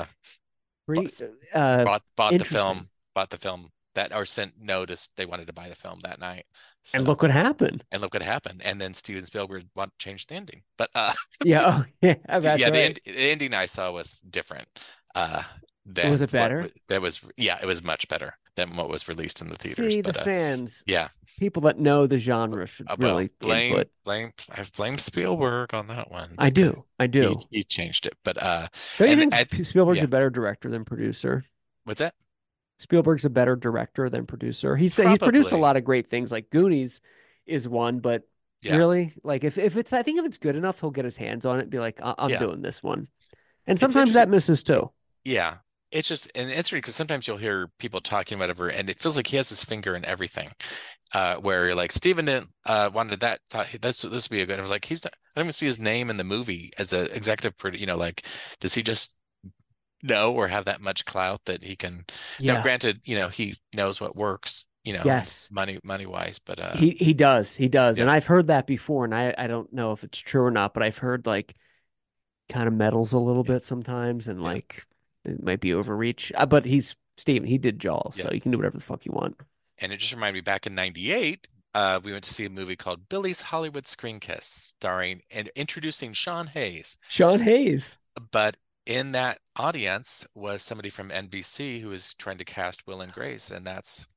Re, bought uh, bought the Interesting. film, that or sent notice they wanted to buy the film that night. And So look what happened. and look what happened. And then Steven Spielberg wanted to change the ending. But Yeah. Oh, yeah. That's yeah, right. the ending I saw was different uh Was than it better? that was, yeah, it was much better than what was released in the theaters. See, the But fans, yeah. people that know the genre should Well, really input. I blame Spielberg on that one I because do. I do. he changed it. But Don't you and think Spielberg's yeah, a better director than producer? what's that? Spielberg's a better director than producer. He's produced a Probably. lot of great things. Like Goonies is one, but Yeah. really, like if it's I think if it's good enough, he'll get his hands on it and be like, I'm Yeah. doing this one. And It's sometimes interesting. that misses too. Yeah. It's just, and it's because sometimes you'll hear people talking whatever, and it feels like he has his finger in everything. Where you're like, Steven didn't wanted that, thought this would be a good. I was like, I don't even see his name in the movie as an executive producer. Like, does he just know or have that much clout that he can? Now, Yeah. granted, he knows what works, Yes. money wise, but He does. He does. And yeah, I've heard that before, and I don't know if it's true or not, but I've heard like kind of meddles a little yeah, bit sometimes and yeah, like it might be overreach. But he's Steven, he did Jaws, yeah. so you can do whatever the fuck you want. And it just reminded me back in '98, we went to see a movie called Billy's Hollywood Screen Kiss, starring and introducing Sean Hayes. Sean Hayes. But in that audience was somebody from NBC who was trying to cast Will and Grace, and that's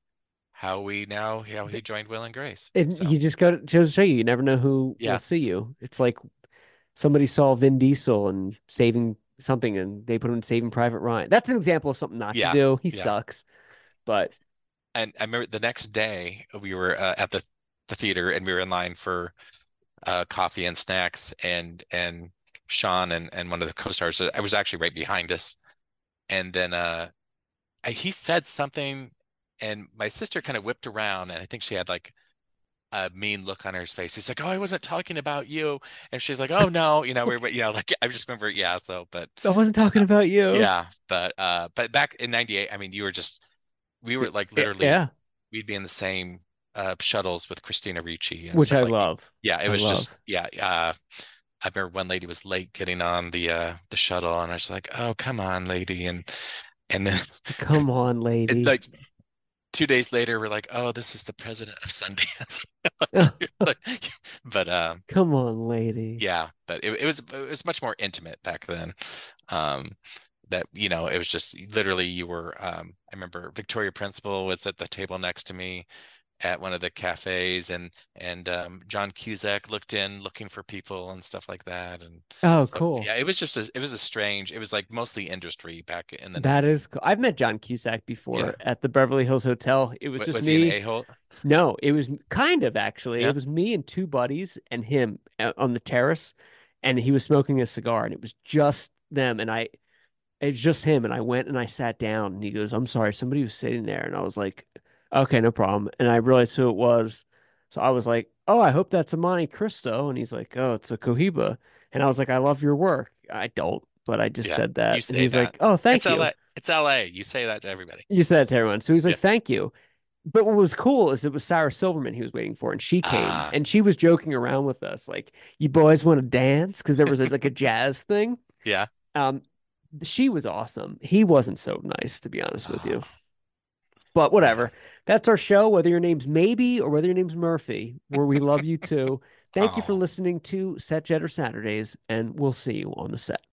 how he joined Will and Grace. And So you just got to show you, you never know who will yeah, see you. It's like somebody saw Vin Diesel and saving something and they put him in Saving Private Ryan. That's an example of something not to yeah, do. He yeah. sucks. But And I remember the next day we were at the theater, and we were in line for coffee and snacks, and Sean and one of the co-stars, I was actually right behind us, and then he said something, and my sister kind of whipped around, and I think she had like a mean look on her face. He's like, "Oh, I wasn't talking about you," and she's like, "Oh no, like I just remember, yeah." So, but I wasn't talking about you. yeah, but back in '98, I mean, we were like literally, Yeah, we'd be in the same shuttles with Christina Ricci and which stuff I like, love. yeah, it I was just, love. yeah. I remember one lady was late getting on the shuttle, and I was like, "Oh, come on, lady," and then Come on, it, lady. like 2 days later, we're like, "Oh, this is the president of Sundance." Like, but Come on, lady. yeah, but it was much more intimate back then. Um, that it was just literally you were. I remember Victoria Principal was at the table next to me at one of the cafes, and John Cusack looked in looking for people and stuff like that, and Oh, so cool. yeah, it was a strange. It was like mostly industry back in the That 90s. is cool. I've met John Cusack before Yeah, at the Beverly Hills Hotel. It was just was he an me. a-hole? No, it was kind of actually. It Yeah, was me and two buddies and him on the terrace, and he was smoking a cigar, and it was just them. And it's just him. And I went and I sat down, and he goes, "I'm sorry, somebody was sitting there." And I was like, "Okay, no problem." And I realized who it was. So I was like, "Oh, I hope that's a Monte Cristo." And he's like, "Oh, it's a Cohiba." And I was like, "I love your work." I don't, but I just yeah. said You that. And say he's that. like, "Oh, It's thank you." LA. It's LA. You say that to everybody. You said it to everyone. So he's like, Yeah. "Thank you." But what was cool is it was Sarah Silverman he was waiting for, and she came Ah, and she was joking around with us, like, "You boys want to dance?" Because there was like a jazz thing. yeah. Um, she was awesome. He wasn't so nice, to be honest with Oh, you. But whatever. That's our show, whether your name's Maybe or whether your name's Murphy, where we love you too. Thank you for Oh. listening to Set Jetter Saturdays, and we'll see you on the set.